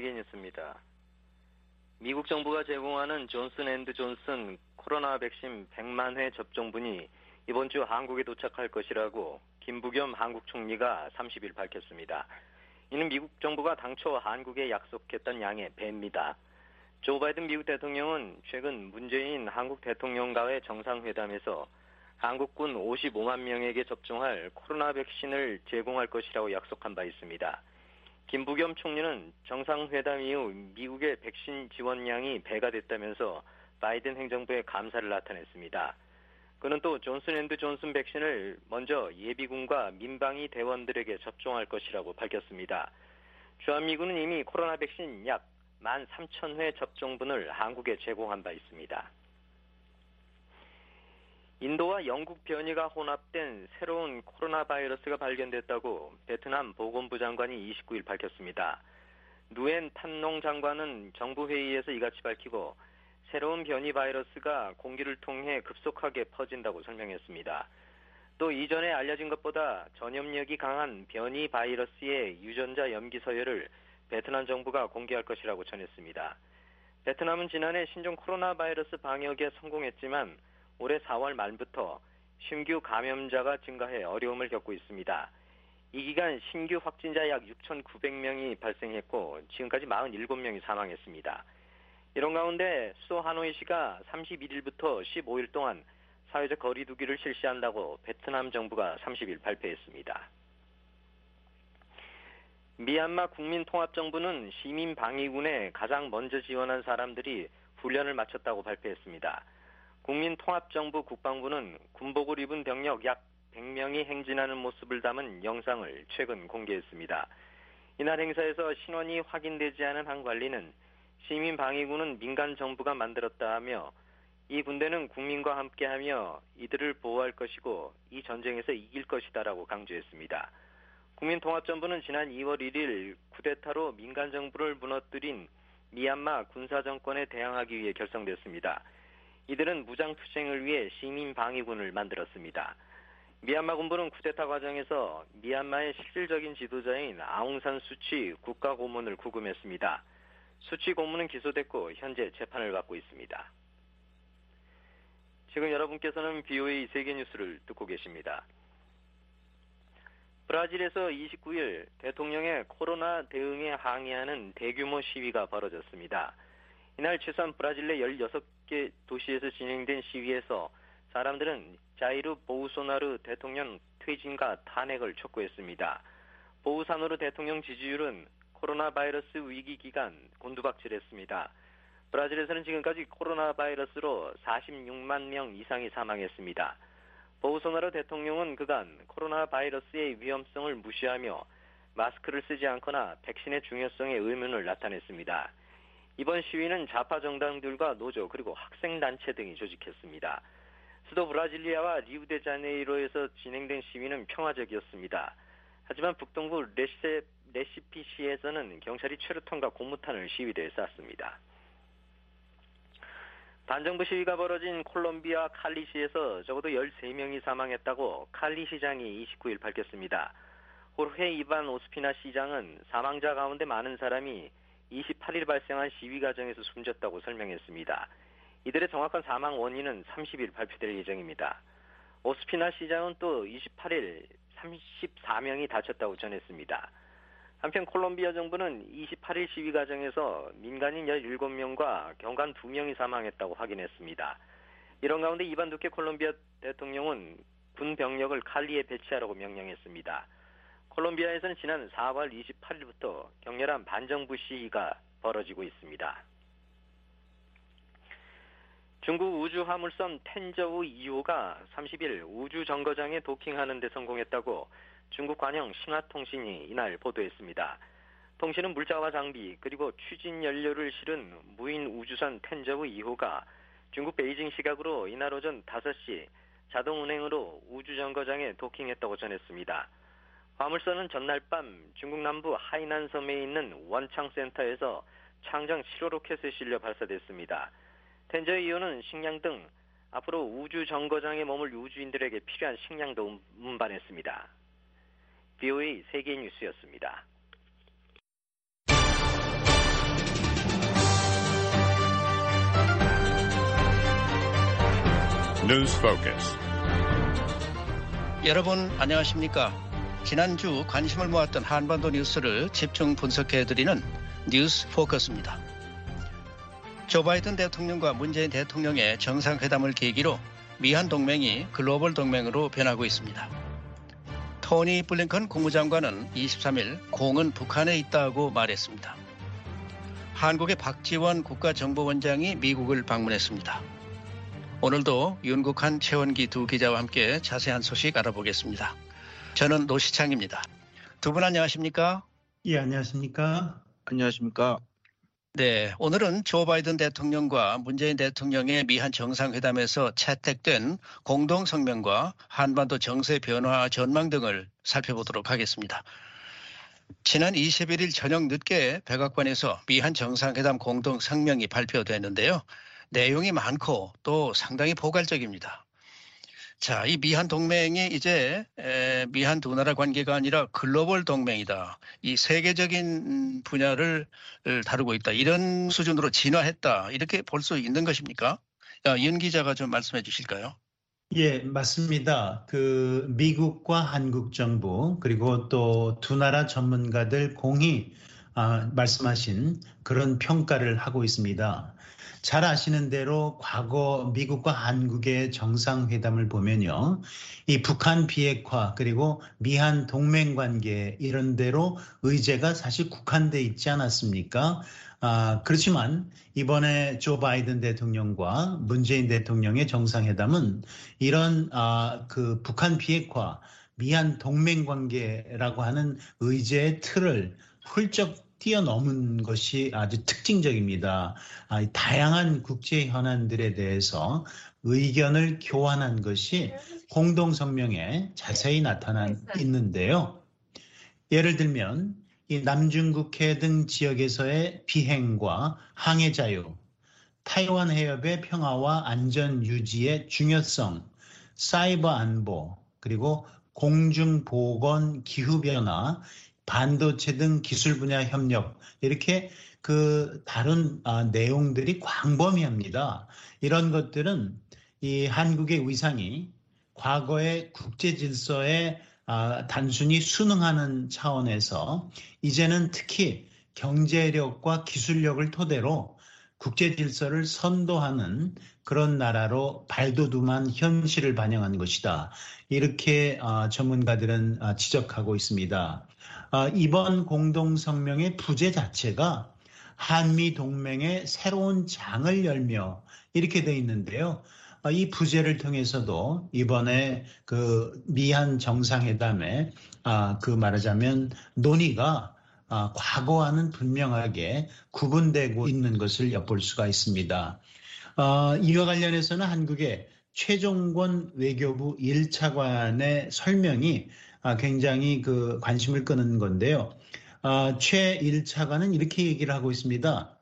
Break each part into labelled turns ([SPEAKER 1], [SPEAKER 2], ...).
[SPEAKER 1] 세계뉴스입니다. 미국 정부가 제공하는 존슨앤드존슨 코로나 백신 100만 회 접종분이 이번 주 한국에 도착할 것이라고 김부겸 한국 총리가 30일 밝혔습니다. 이는 미국 정부가 당초 한국에 약속했던 양의 배입니다. 조 바이든 미국 대통령은 최근 문재인 한국 대통령과의 정상회담에서 한국군 55만 명에게 접종할 코로나 백신을 제공할 것이라고 약속한 바 있습니다. 김부겸 총리는 정상회담 이후 미국의 백신 지원량이 배가 됐다면서 바이든 행정부에 감사를 나타냈습니다. 그는 또 존슨앤드존슨 백신을 먼저 예비군과 민방위 대원들에게 접종할 것이라고 밝혔습니다. 주한미군은 이미 코로나 백신 약 13,000회 접종분을 한국에 제공한 바 있습니다. 인도와 영국 변이가 혼합된 새로운 코로나 바이러스가 발견됐다고 베트남 보건부 장관이 29일 밝혔습니다. 누엔 탄농 장관은 정부 회의에서 이같이 밝히고 새로운 변이 바이러스가 공기를 통해 급속하게 퍼진다고 설명했습니다. 또 이전에 알려진 것보다 전염력이 강한 변이 바이러스의 유전자 염기 서열을 베트남 정부가 공개할 것이라고 전했습니다. 베트남은 지난해 신종 코로나 바이러스 방역에 성공했지만 올해 4월 말부터 신규 감염자가 증가해 어려움을 겪고 있습니다. 이 기간 신규 확진자 약 6,900명이 발생했고 지금까지 47명이 사망했습니다. 이런 가운데 수도 하노이시가 31일부터 15일 동안 사회적 거리 두기를 실시한다고 베트남 정부가 30일 발표했습니다. 미얀마 국민통합정부는 시민방위군에 가장 먼저 지원한 사람들이 훈련을 마쳤다고 발표했습니다. 국민통합정부 국방부는 군복을 입은 병력 약 100명이 행진하는 모습을 담은 영상을 최근 공개했습니다. 이날 행사에서 신원이 확인되지 않은 한 관리는 시민방위군은 민간정부가 만들었다하며 이 군대는 국민과 함께하며 이들을 보호할 것이고 이 전쟁에서 이길 것이다라고 강조했습니다. 국민통합정부는 지난 2월 1일 쿠데타로 민간정부를 무너뜨린 미얀마 군사정권에 대항하기 위해 결성됐습니다. 이들은 무장투쟁을 위해 시민방위군을 만들었습니다. 미얀마 군부는 쿠데타 과정에서 미얀마의 실질적인 지도자인 아웅산 수치 국가고문을 구금했습니다. 수치 고문은 기소됐고 현재 재판을 받고 있습니다. 지금 여러분께서는 BOA 세계뉴스를 듣고 계십니다. 브라질에서 29일 대통령의 코로나 대응에 항의하는 대규모 시위가 벌어졌습니다. 이날 최소한 브라질 내 16개 도시에서 진행된 시위에서 사람들은 자이르 보우소나루 대통령 퇴진과 탄핵을 촉구했습니다. 보우사노루 대통령 지지율은 코로나 바이러스 위기 기간 곤두박질했습니다. 브라질에서는 지금까지 코로나 바이러스로 46만 명 이상이 사망했습니다. 보우소나루 대통령은 그간 코로나 바이러스의 위험성을 무시하며 마스크를 쓰지 않거나 백신의 중요성에 의문을 나타냈습니다. 이번 시위는 좌파 정당들과 노조 그리고 학생단체 등이 조직했습니다. 수도 브라질리아와 리우데자네이로에서 진행된 시위는 평화적이었습니다. 하지만 북동부 레시피시에서는 경찰이 최루탄과 고무탄을 시위대에 쐈습니다. 반정부 시위가 벌어진 콜롬비아 칼리시에서 적어도 13명이 사망했다고 칼리 시장이 29일 밝혔습니다. 호르헤 이반 오스피나 시장은 사망자 가운데 많은 사람이 28일 발생한 시위 과정에서 숨졌다고 설명했습니다. 이들의 정확한 사망 원인은 30일 발표될 예정입니다. 오스피나 시장은 또 28일 34명이 다쳤다고 전했습니다. 한편 콜롬비아 정부는 28일 시위 과정에서 민간인 17명과 경관 2명이 사망했다고 확인했습니다. 이런 가운데 이반 두케 콜롬비아 대통령은 군 병력을 칼리에 배치하라고 명령했습니다. 콜롬비아에서는 지난 4월 28일부터 격렬한 반정부 시위가 벌어지고 있습니다. 중국 우주화물선 텐저우 2호가 30일 우주정거장에 도킹하는 데 성공했다고 중국 관영 신화통신이 이날 보도했습니다. 통신은 물자와 장비 그리고 추진 연료를 실은 무인 우주선 텐저우 2호가 중국 베이징 시각으로 이날 오전 5시 자동 운행으로 우주정거장에 도킹했다고 전했습니다. 화물선은 전날 밤 중국 남부 하이난 섬에 있는 원창센터에서 창정 7호 로켓에 실려 발사됐습니다. 텐저 2호는 식량 등 앞으로 우주 정거장에 머물 우주인들에게 필요한 식량도 운반했습니다. BOA 세계뉴스였습니다.
[SPEAKER 2] News Focus.
[SPEAKER 3] 여러분 안녕하십니까? 지난주 관심을 모았던 한반도 뉴스를 집중 분석해드리는 뉴스 포커스입니다. 조 바이든 대통령과 문재인 대통령의 정상회담을 계기로 미한 동맹이 글로벌 동맹으로 변하고 있습니다. 토니 블링컨 국무장관은 23일 공은 북한에 있다고 말했습니다. 한국의 박지원 국가정보원장이 미국을 방문했습니다. 오늘도 윤국한, 최원기 두 기자와 함께 자세한 소식 알아보겠습니다. 저는 노시창입니다. 두 분 안녕하십니까?
[SPEAKER 4] 예, 안녕하십니까?
[SPEAKER 5] 안녕하십니까?
[SPEAKER 3] 네, 오늘은 조 바이든 대통령과 문재인 대통령의 미한 정상회담에서 채택된 공동성명과 한반도 정세 변화 전망 등을 살펴보도록 하겠습니다. 지난 21일 저녁 늦게 백악관에서 미한 정상회담 공동성명이 발표됐는데요. 내용이 많고 또 상당히 포괄적입니다. 자, 이 미한 동맹이 이제 미한 두 나라 관계가 아니라 글로벌 동맹이다. 이 세계적인 분야를 다루고 있다. 이런 수준으로 진화했다. 이렇게 볼 수 있는 것입니까? 윤 기자가 좀 말씀해 주실까요?
[SPEAKER 4] 예, 맞습니다. 미국과 한국 정부 그리고 또 두 나라 전문가들 공히 말씀하신 그런 평가를 하고 있습니다. 잘 아시는 대로 과거 미국과 한국의 정상회담을 보면요. 이 북한 비핵화 그리고 미한 동맹 관계 이런 데로 의제가 사실 국한돼 있지 않았습니까? 그렇지만 이번에 조 바이든 대통령과 문재인 대통령의 정상회담은 이런 북한 비핵화, 미한 동맹 관계라고 하는 의제의 틀을 훌쩍 뛰어넘은 것이 아주 특징적입니다. 다양한 국제 현안들에 대해서 의견을 교환한 것이 공동성명에 자세히 나타나 있는데요. 예를 들면 이 남중국해 등 지역에서의 비행과 항해 자유, 타이완 해협의 평화와 안전 유지의 중요성, 사이버 안보, 그리고 공중보건 기후변화, 반도체 등 기술 분야 협력 이렇게 다른 내용들이 광범위합니다. 이런 것들은 이 한국의 위상이 과거의 국제 질서에 단순히 순응하는 차원에서 이제는 특히 경제력과 기술력을 토대로 국제 질서를 선도하는 그런 나라로 발돋움한 현실을 반영한 것이다. 이렇게 전문가들은 지적하고 있습니다. 이번 공동성명의 부제 자체가 한미 동맹의 새로운 장을 열며 이렇게 돼 있는데요. 이 부제를 통해서도 이번에 미한 정상회담에 말하자면 논의가 과거와는 분명하게 구분되고 있는 것을 엿볼 수가 있습니다. 이와 관련해서는 한국의 최종권 외교부 1차관의 설명이 굉장히 관심을 끄는 건데요. 최 1차관은 이렇게 얘기를 하고 있습니다.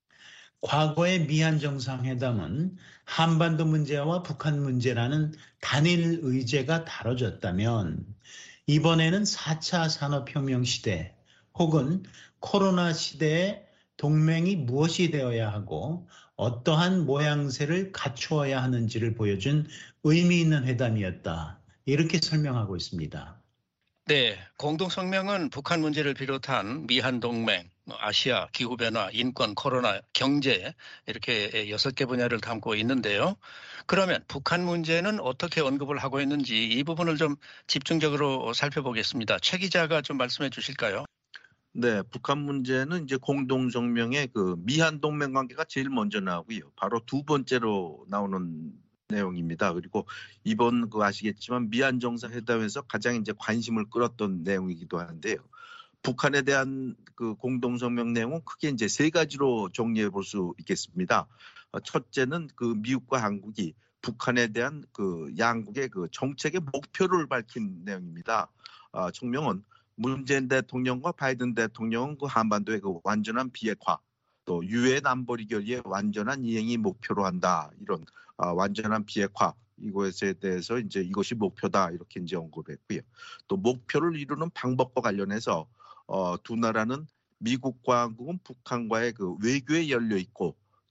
[SPEAKER 4] 과거의 미한 정상회담은 한반도 문제와 북한 문제라는 단일 의제가 다뤄졌다면 이번에는 4차 산업혁명 시대 혹은 코로나 시대에 동맹이 무엇이 되어야 하고 어떠한 모양새를 갖추어야 하는지를 보여준 의미 있는 회담이었다. 이렇게 설명하고 있습니다.
[SPEAKER 3] 네, 공동성명은 북한 문제를 비롯한 미한 동맹, 아시아, 기후변화, 인권, 코로나, 경제 이렇게 6개 분야를 담고 있는데요. 그러면 북한 문제는 어떻게 언급을 하고 있는지 이 부분을 좀 집중적으로 살펴보겠습니다. 최 기자가 좀 말씀해 주실까요?
[SPEAKER 5] 네, 북한 문제는 이제 공동성명의 미한 동맹 관계가 제일 먼저 나오고요. 바로 두 번째로 나오는 내용입니다. 그리고 이번 아시겠지만 미한 정상회담에서 가장 이제 관심을 끌었던 내용이기도 한데요. 북한에 대한 공동성명 내용은 크게 이제 세 가지로 정리해 볼 수 있겠습니다. 첫째는 미국과 한국이 북한에 대한 양국의 정책의 목표를 밝힌 내용입니다. 총명은 문재인 대통령과 바이든 대통령은 한반도의 완전한 비핵화, 또 유엔 안보리 결의의 완전한 이행이 목표로 한다. 이런 완전한 비핵화 이것에 대해서 이제 이것이 목표다 이렇게 이제 언급을 했고요. 또 목표를 이루는 방법과 관련해서 두 나라는 미국과 한국은 북한과의 외교에 열려 있고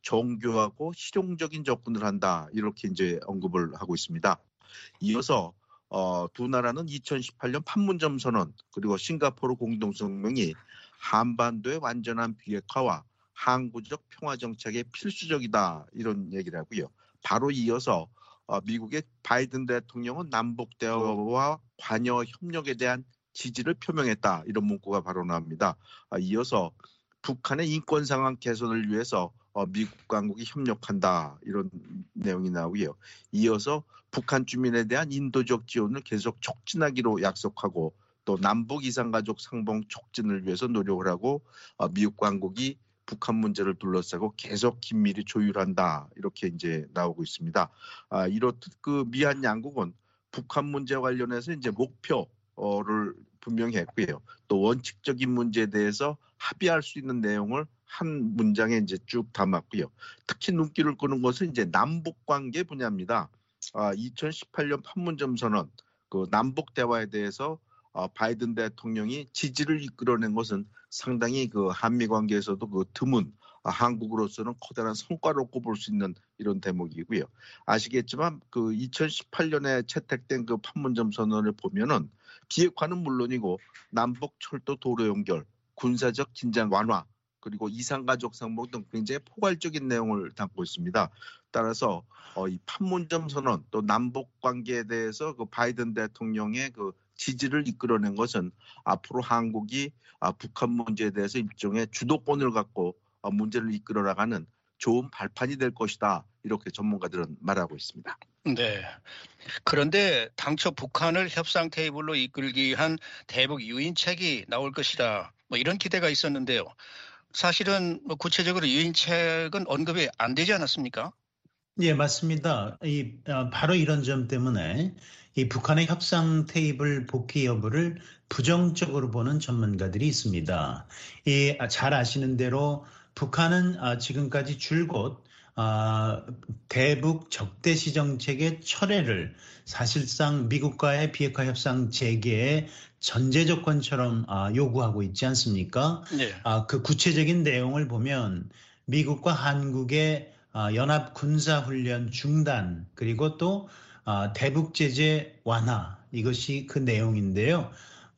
[SPEAKER 5] 정교하고 실용적인 접근을 한다. 이렇게 이제 언급을 하고 있습니다. 이어서 두 나라는 2018년 판문점 선언 그리고 싱가포르 공동성명이 한반도의 완전한 비핵화와 항구적 평화 정착에 필수적이다. 이런 얘기를 하고요. 바로 이어서 미국의 바이든 대통령은 남북 대화와 관여 협력에 대한 지지를 표명했다. 이런 문구가 바로 나옵니다. 이어서 북한의 인권 상황 개선을 위해서 미국 당국이 협력한다. 이런 내용이 나오고요. 이어서 북한 주민에 대한 인도적 지원을 계속 촉진하기로 약속하고 또 남북 이산가족 상봉 촉진을 위해서 노력을 하고 미국 당국이 북한 문제를 둘러싸고 계속 긴밀히 조율한다. 이렇게 이제 나오고 있습니다. 이렇듯 그 미한 양국은 북한 문제와 관련해서 이제 목표를 분명히 했고요. 또 원칙적인 문제에 대해서 합의할 수 있는 내용을 한 문장에 이제 쭉 담았고요. 특히 눈길을 끄는 것은 이제 남북 관계 분야입니다. 2018년 판문점 선언, 그 남북 대화에 대해서 바이든 대통령이 지지를 이끌어낸 것은 상당히 그 한미 관계에서도 그 드문 한국으로서는 커다란 성과로 꼽을 수 있는 이런 대목이고요. 아시겠지만 그 2018년에 채택된 그 판문점 선언을 보면은 비핵화는 물론이고 남북 철도 도로 연결, 군사적 긴장 완화, 그리고 이산가족 상봉 등 굉장히 포괄적인 내용을 담고 있습니다. 따라서 이 판문점 선언 또 남북 관계에 대해서 그 바이든 대통령의 그 지지를 이끌어낸 것은 앞으로 한국이 북한 문제에 대해서 일종의 주도권을 갖고 문제를 이끌어 나가는 좋은 발판이 될 것이다. 이렇게 전문가들은 말하고 있습니다.
[SPEAKER 3] 네. 그런데 당초 북한을 협상 테이블로 이끌기 위한 대북 유인책이 나올 것이다. 뭐 이런 기대가 있었는데요. 사실은 뭐 구체적으로 유인책은 언급이 안 되지 않았습니까?
[SPEAKER 4] 예, 맞습니다. 바로 이런 점 때문에 이 북한의 협상 테이블 복귀 여부를 부정적으로 보는 전문가들이 있습니다. 잘 아시는 대로 북한은 지금까지 줄곧 대북 적대시 정책의 철회를 사실상 미국과의 비핵화 협상 재개의 전제 조건처럼 요구하고 있지 않습니까?
[SPEAKER 3] 네.
[SPEAKER 4] 그 구체적인 내용을 보면 미국과 한국의 연합 군사훈련 중단 그리고 또 대북 제재 완화 이것이 그 내용인데요.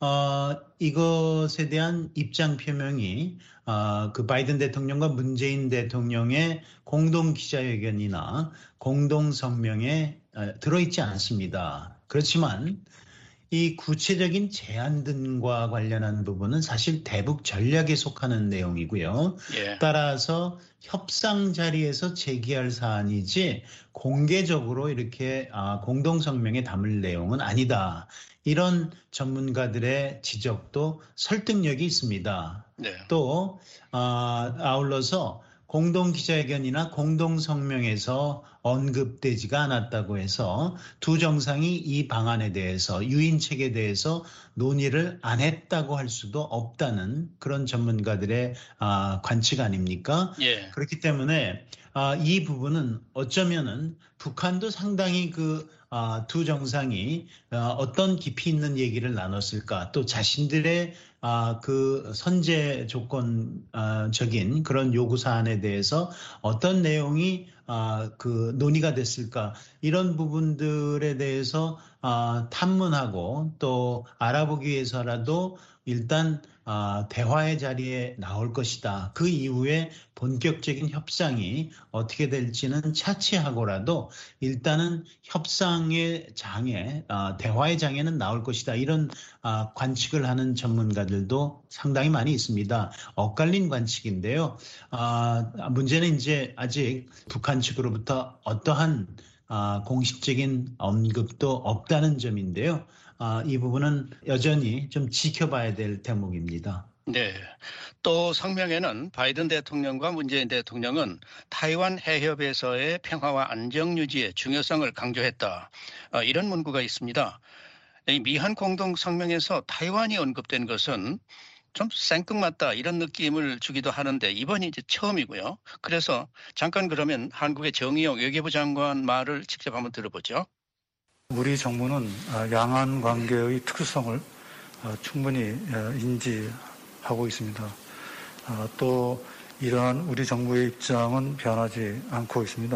[SPEAKER 4] 이것에 대한 입장 표명이 그 바이든 대통령과 문재인 대통령의 공동 기자회견이나 공동 성명에 들어있지 않습니다. 그렇지만 이 구체적인 제안 등과 관련한 부분은 사실 대북 전략에 속하는 내용이고요.
[SPEAKER 3] 예.
[SPEAKER 4] 따라서 협상 자리에서 제기할 사안이지 공개적으로 이렇게 공동성명에 담을 내용은 아니다. 이런 전문가들의 지적도 설득력이 있습니다.
[SPEAKER 3] 네.
[SPEAKER 4] 또 아울러서 공동기자회견이나 공동성명에서 언급되지가 않았다고 해서 두 정상이 이 방안에 대해서 유인책에 대해서 논의를 안 했다고 할 수도 없다는 그런 전문가들의 관측 아닙니까?
[SPEAKER 3] 예.
[SPEAKER 4] 그렇기 때문에 이 부분은 어쩌면은 북한도 상당히 두 정상이 어떤 깊이 있는 얘기를 나눴을까 또 자신들의 그 선제 조건적인 그런 요구 사안에 대해서 어떤 내용이 그 논의가 됐을까 이런 부분들에 대해서 탐문하고 또 알아보기 위해서라도 일단 대화의 자리에 나올 것이다. 그 이후에 본격적인 협상이 어떻게 될지는 차치하고라도 일단은 협상의 장에 대화의 장에는 나올 것이다. 이런 관측을 하는 전문가들도 상당히 많이 있습니다. 엇갈린 관측인데요. 문제는 이제 아직 북한 측으로부터 어떠한 공식적인 언급도 없다는 점인데요. 이 부분은 여전히 좀 지켜봐야 될 대목입니다.
[SPEAKER 3] 네. 또 성명에는 바이든 대통령과 문재인 대통령은 타이완 해협에서의 평화와 안정 유지의 중요성을 강조했다. 이런 문구가 있습니다. 이 미한 공동 성명에서 타이완이 언급된 것은 좀 생뚱맞다 이런 느낌을 주기도 하는데 이번이 이제 처음이고요. 그래서 잠깐 그러면 한국의 정의용 외교부 장관 말을 직접 한번 들어보죠.
[SPEAKER 2] 우리 정부는 양안 관계의 특수성을 충분히 인지하고 있습니다. 또 이러한 우리 정부의 입장은 변하지 않고 있습니다.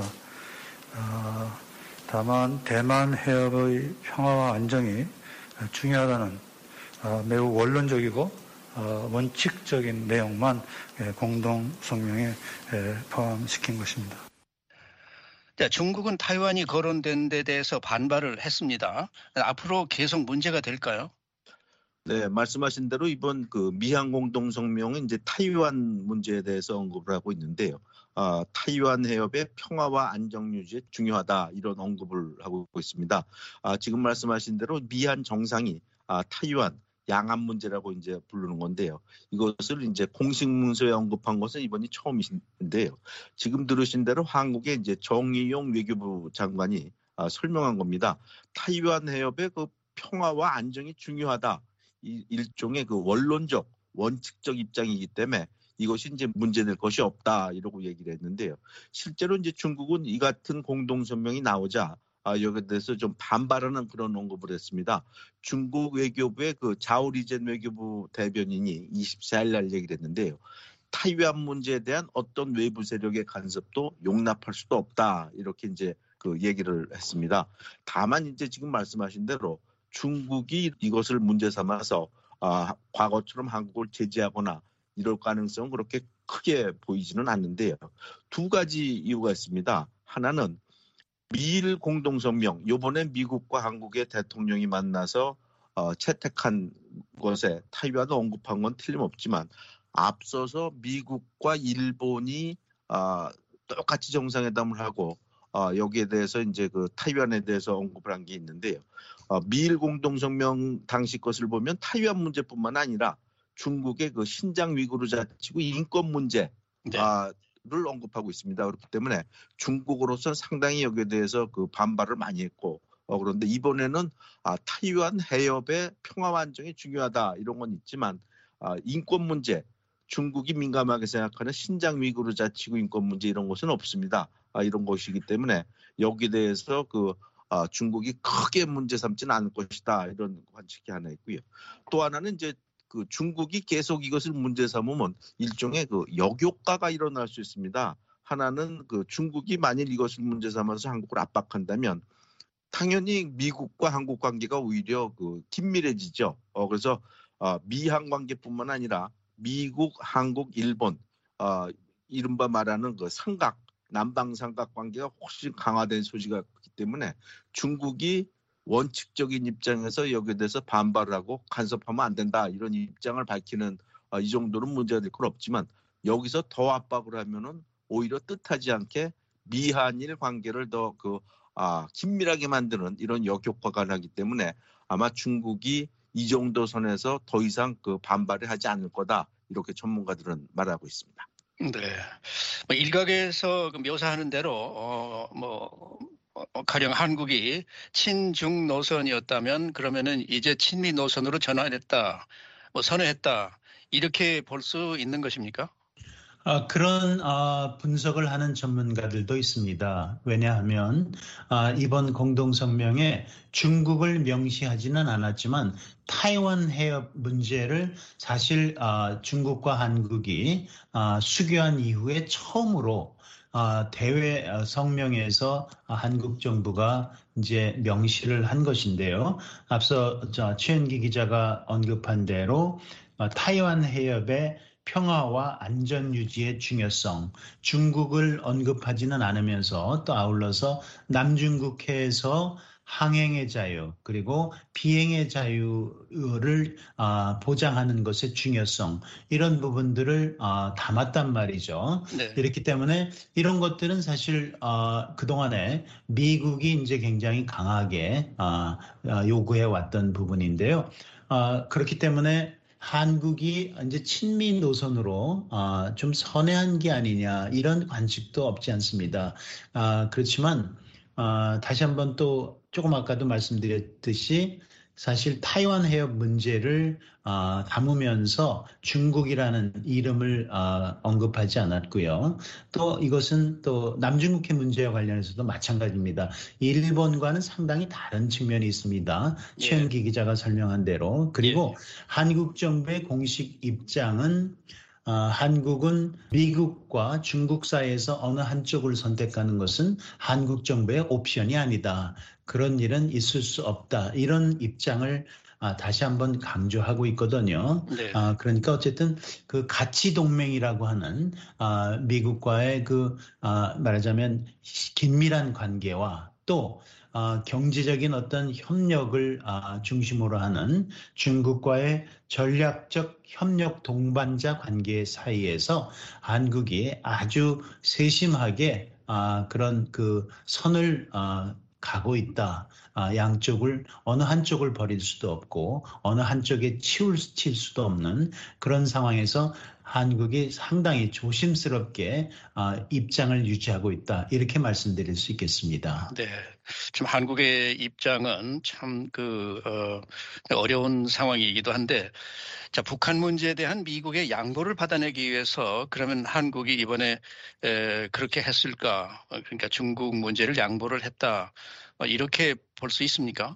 [SPEAKER 2] 다만 대만 해협의 평화와 안정이 중요하다는 매우 원론적이고 원칙적인 내용만 공동 성명에 포함시킨 것입니다.
[SPEAKER 3] 자, 중국은 타이완이 거론된 데 대해서 반발을 했습니다. 앞으로 계속 문제가 될까요?
[SPEAKER 5] 네, 말씀하신 대로 이번 그 미한 공동 성명은 이제 타이완 문제에 대해서 언급을 하고 있는데요. 타이완 해협의 평화와 안정 유지에 중요하다 이런 언급을 하고 있습니다. 지금 말씀하신 대로 미한 정상이 타이완 양안 문제라고 이제 부르는 건데요. 이것을 이제 공식 문서에 언급한 것은 이번이 처음인데요. 지금 들으신 대로 한국의 이제 정의용 외교부 장관이 설명한 겁니다. 타이완 해협의 그 평화와 안정이 중요하다. 일종의 그 원론적, 원칙적 입장이기 때문에 이것이 이제 문제될 것이 없다 이러고 얘기를 했는데요. 실제로 이제 중국은 이 같은 공동성명이 나오자 여기에 대해서 좀 반발하는 그런 언급을 했습니다. 중국 외교부의 그 자오리젠 외교부 대변인이 24일 날 얘기를 했는데요. 타이완 문제에 대한 어떤 외부 세력의 간섭도 용납할 수도 없다 이렇게 이제 그 얘기를 했습니다. 다만 이제 지금 말씀하신 대로 중국이 이것을 문제 삼아서 과거처럼 한국을 제재하거나 이럴 가능성은 그렇게 크게 보이지는 않는데요. 두 가지 이유가 있습니다. 하나는 미일 공동성명, 이번에 미국과 한국의 대통령이 만나서 채택한 것에 타이완을 언급한 건 틀림없지만 앞서서 미국과 일본이 똑같이 정상회담을 하고 여기에 대해서 이제 그 타이완에 대해서 언급을 한 게 있는데요. 미일 공동성명 당시 것을 보면 타이완 문제뿐만 아니라 중국의 그 신장 위구르 자치구 인권 문제 를 언급하고 있습니다. 그렇기 때문에 중국으로서는 상당히 여기에 대해서 그 반발을 많이 했고 그런데 이번에는 타이완 해협의 평화와 안정이 중요하다 이런 건 있지만 인권 문제 중국이 민감하게 생각하는 신장 위구르 자치구 인권 문제 이런 것은 없습니다. 이런 것이기 때문에 여기에 대해서 그 중국이 크게 문제 삼지는 않을 것이다 이런 관측이 하나 있고요. 또 하나는 이제 그 중국이 계속 이것을 문제 삼으면 일종의 그 역효과가 일어날 수 있습니다. 하나는 그 중국이 만일 이것을 문제 삼아서 한국을 압박한다면 당연히 미국과 한국 관계가 오히려 그 긴밀해지죠. 그래서 미한 관계뿐만 아니라 미국, 한국, 일본 이른바 말하는 그 삼각 남방 삼각 관계가 훨씬 강화된 소지가 있기 때문에 중국이 원칙적인 입장에서 여기에 대해서 반발을 하고 간섭하면 안 된다 이런 입장을 밝히는 이 정도는 문제가 될 건 없지만 여기서 더 압박을 하면은 오히려 뜻하지 않게 미한일 관계를 더 긴밀하게 만드는 이런 역효과가 나기 때문에 아마 중국이 이 정도 선에서 더 이상 그 반발을 하지 않을 거다 이렇게 전문가들은 말하고 있습니다.
[SPEAKER 3] 네, 일각에서 묘사하는 대로 가령 한국이 친중 노선이었다면 그러면은 이제 친미 노선으로 전환했다, 선회했다 이렇게 볼 수 있는 것입니까?
[SPEAKER 4] 그런 분석을 하는 전문가들도 있습니다. 왜냐하면 이번 공동성명에 중국을 명시하지는 않았지만 타이완 해협 문제를 사실 중국과 한국이 수교한 이후에 처음으로 대외 성명에서 한국 정부가 이제 명시를 한 것인데요. 앞서 최은기 기자가 언급한 대로 타이완 해협의 평화와 안전 유지의 중요성, 중국을 언급하지는 않으면서 또 아울러서 남중국해에서 항행의 자유 그리고 비행의 자유를 보장하는 것의 중요성 이런 부분들을 담았단 말이죠.
[SPEAKER 3] 네.
[SPEAKER 4] 이렇기 때문에 이런 것들은 사실 그동안에 미국이 이제 굉장히 강하게 요구해 왔던 부분인데요. 그렇기 때문에 한국이 이제 친미 노선으로 좀 선회한 게 아니냐 이런 관측도 없지 않습니다. 그렇지만 다시 한번 또 조금 아까도 말씀드렸듯이 사실 타이완 해협 문제를 담으면서 중국이라는 이름을 언급하지 않았고요. 또 이것은 또 남중국해 문제와 관련해서도 마찬가지입니다. 일본과는 상당히 다른 측면이 있습니다. 최은기 기자가 설명한 대로. 그리고 한국 정부의 공식 입장은 한국은 미국과 중국 사이에서 어느 한쪽을 선택하는 것은 한국 정부의 옵션이 아니다. 그런 일은 있을 수 없다. 이런 입장을 다시 한번 강조하고 있거든요.
[SPEAKER 3] 네.
[SPEAKER 4] 그러니까 어쨌든 그 가치 동맹이라고 하는 미국과의 그 말하자면 긴밀한 관계와 또 경제적인 어떤 협력을 중심으로 하는 중국과의 전략적 협력 동반자 관계 사이에서 한국이 아주 세심하게 그런 그 선을 가고 있다. 양쪽을 어느 한쪽을 버릴 수도 없고 어느 한쪽에 칠 수도 없는 그런 상황에서 한국이 상당히 조심스럽게 입장을 유지하고 있다. 이렇게 말씀드릴 수 있겠습니다.
[SPEAKER 3] 네. 지금 한국의 입장은 참 어려운 상황이기도 한데, 자, 북한 문제에 대한 미국의 양보를 받아내기 위해서 그러면 한국이 이번에 그렇게 했을까? 그러니까 중국 문제를 양보를 했다. 이렇게 볼 수 있습니까?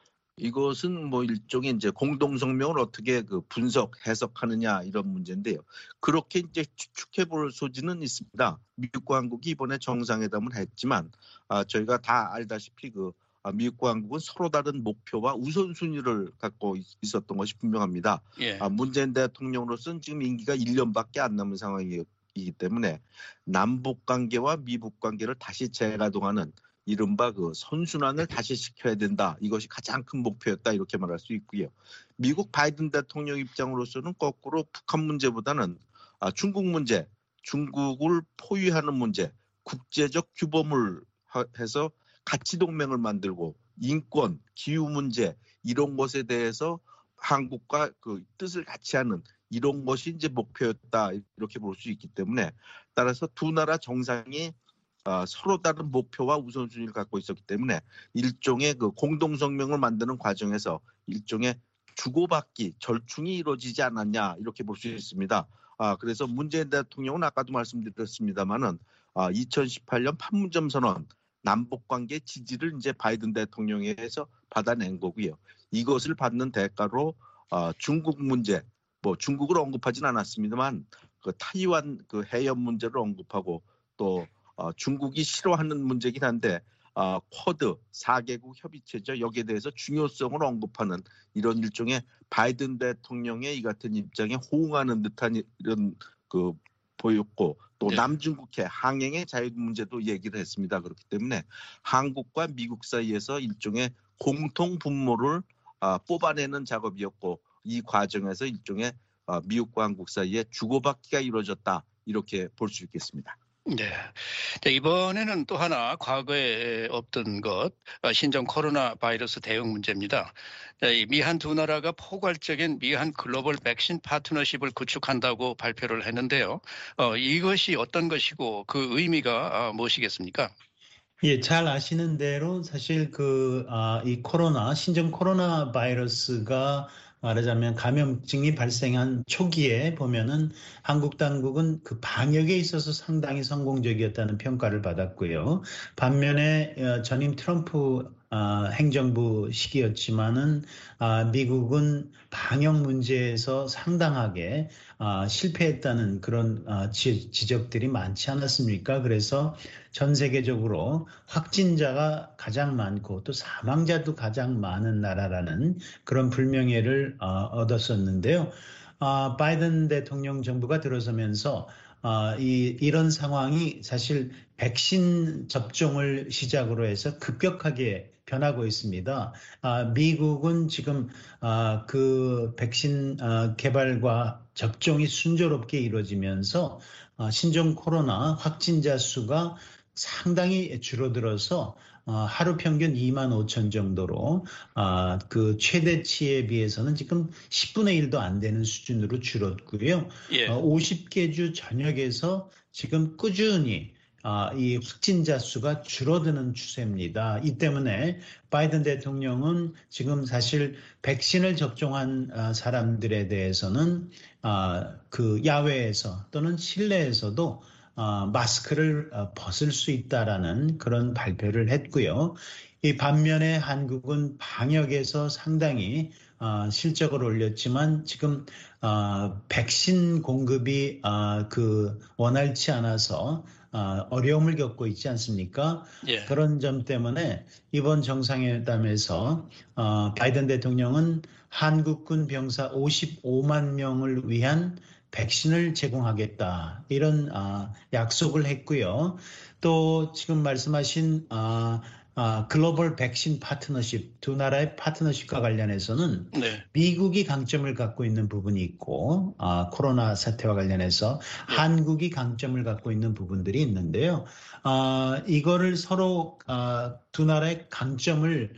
[SPEAKER 5] 이것은 뭐 일종의 이제 공동성명을 어떻게 그 분석, 해석하느냐 이런 문제인데요. 그렇게 이제 추측해 볼 소지는 있습니다. 미국과 한국이 이번에 정상회담을 했지만 저희가 다 알다시피 미국과 한국은 서로 다른 목표와 우선순위를 갖고 있었던 것이 분명합니다.
[SPEAKER 3] 예.
[SPEAKER 5] 문재인 대통령으로서는 지금 임기가 1년밖에 안 남은 상황이기 때문에 남북 관계와 미북 관계를 다시 재가동하는 이른바 그 선순환을 다시 시켜야 된다. 이것이 가장 큰 목표였다. 이렇게 말할 수 있고요. 미국 바이든 대통령 입장으로서는 거꾸로 북한 문제보다는 중국 문제, 중국을 포위하는 문제, 국제적 규범을 해서 가치 동맹을 만들고 인권, 기후 문제 이런 것에 대해서 한국과 그 뜻을 같이 하는 이런 것이 이제 목표였다. 이렇게 볼 수 있기 때문에 따라서 두 나라 정상이 서로 다른 목표와 우선순위를 갖고 있었기 때문에 일종의 그 공동성명을 만드는 과정에서 일종의 주고받기, 절충이 이루어지지 않았냐 이렇게 볼 수 있습니다. 그래서 문재인 대통령은 아까도 말씀드렸습니다마는 2018년 판문점 선언, 남북관계 지지를 이제 바이든 대통령에서 받아낸 거고요. 이것을 받는 대가로 중국 문제, 뭐 중국을 언급하진 않았습니다만 그 타이완 그 해협 문제를 언급하고 또 중국이 싫어하는 문제긴 한데 쿼드 4개국 협의체죠. 여기에 대해서 중요성을 언급하는 이런 일종의 바이든 대통령의 이 같은 입장에 호응하는 듯한 이런 그 보였고 또
[SPEAKER 3] 네.
[SPEAKER 5] 남중국해 항행의 자유 문제도 얘기를 했습니다. 그렇기 때문에 한국과 미국 사이에서 일종의 공통 분모를 뽑아내는 작업이었고 이 과정에서 일종의 미국과 한국 사이에 주고받기가 이루어졌다. 이렇게 볼 수 있겠습니다.
[SPEAKER 3] 네. 이번에는 또 하나 과거에 없던 것, 신종 코로나 바이러스 대응 문제입니다. 이 미한 두 나라가 포괄적인 미한 글로벌 백신 파트너십을 구축한다고 발표를 했는데요. 이것이 어떤 것이고 그 의미가 무엇이겠습니까?
[SPEAKER 4] 예, 잘 아시는 대로 사실 이 신종 코로나 바이러스가 말하자면 감염증이 발생한 초기에 보면은 한국 당국은 그 방역에 있어서 상당히 성공적이었다는 평가를 받았고요. 반면에 전임 트럼프 행정부 시기였지만은 미국은 방역 문제에서 상당하게 실패했다는 그런 지적들이 많지 않았습니까? 그래서 전 세계적으로 확진자가 가장 많고 또 사망자도 가장 많은 나라라는 그런 불명예를 얻었었는데요. 바이든 대통령 정부가 들어서면서 이런 상황이 사실 백신 접종을 시작으로 해서 급격하게 변하고 있습니다. 미국은 지금 그 백신 개발과 접종이 순조롭게 이루어지면서 신종 코로나 확진자 수가 상당히 줄어들어서 하루 평균 2만 5천 정도로 그 최대치에 비해서는 지금 10분의 1도 안 되는 수준으로 줄었고요.
[SPEAKER 3] 예.
[SPEAKER 4] 50개 주 전역에서 지금 꾸준히 이 확진자 수가 줄어드는 추세입니다. 이 때문에 바이든 대통령은 지금 사실 백신을 접종한 사람들에 대해서는 그 야외에서 또는 실내에서도 마스크를 벗을 수 있다라는 그런 발표를 했고요. 이 반면에 한국은 방역에서 상당히 실적을 올렸지만 지금 백신 공급이 원활치 않아서 어려움을 겪고 있지 않습니까?
[SPEAKER 3] 예.
[SPEAKER 4] 그런 점 때문에 이번 정상회담에서 바이든 대통령은 한국군 병사 55만 명을 위한 백신을 제공하겠다 이런 약속을 했고요. 또 지금 말씀하신 글로벌 백신 파트너십, 두 나라의 파트너십과 관련해서는
[SPEAKER 3] 네.
[SPEAKER 4] 미국이 강점을 갖고 있는 부분이 있고 코로나 사태와 관련해서 한국이 강점을 갖고 있는 부분들이 있는데요. 이거를 서로 두 나라의 강점을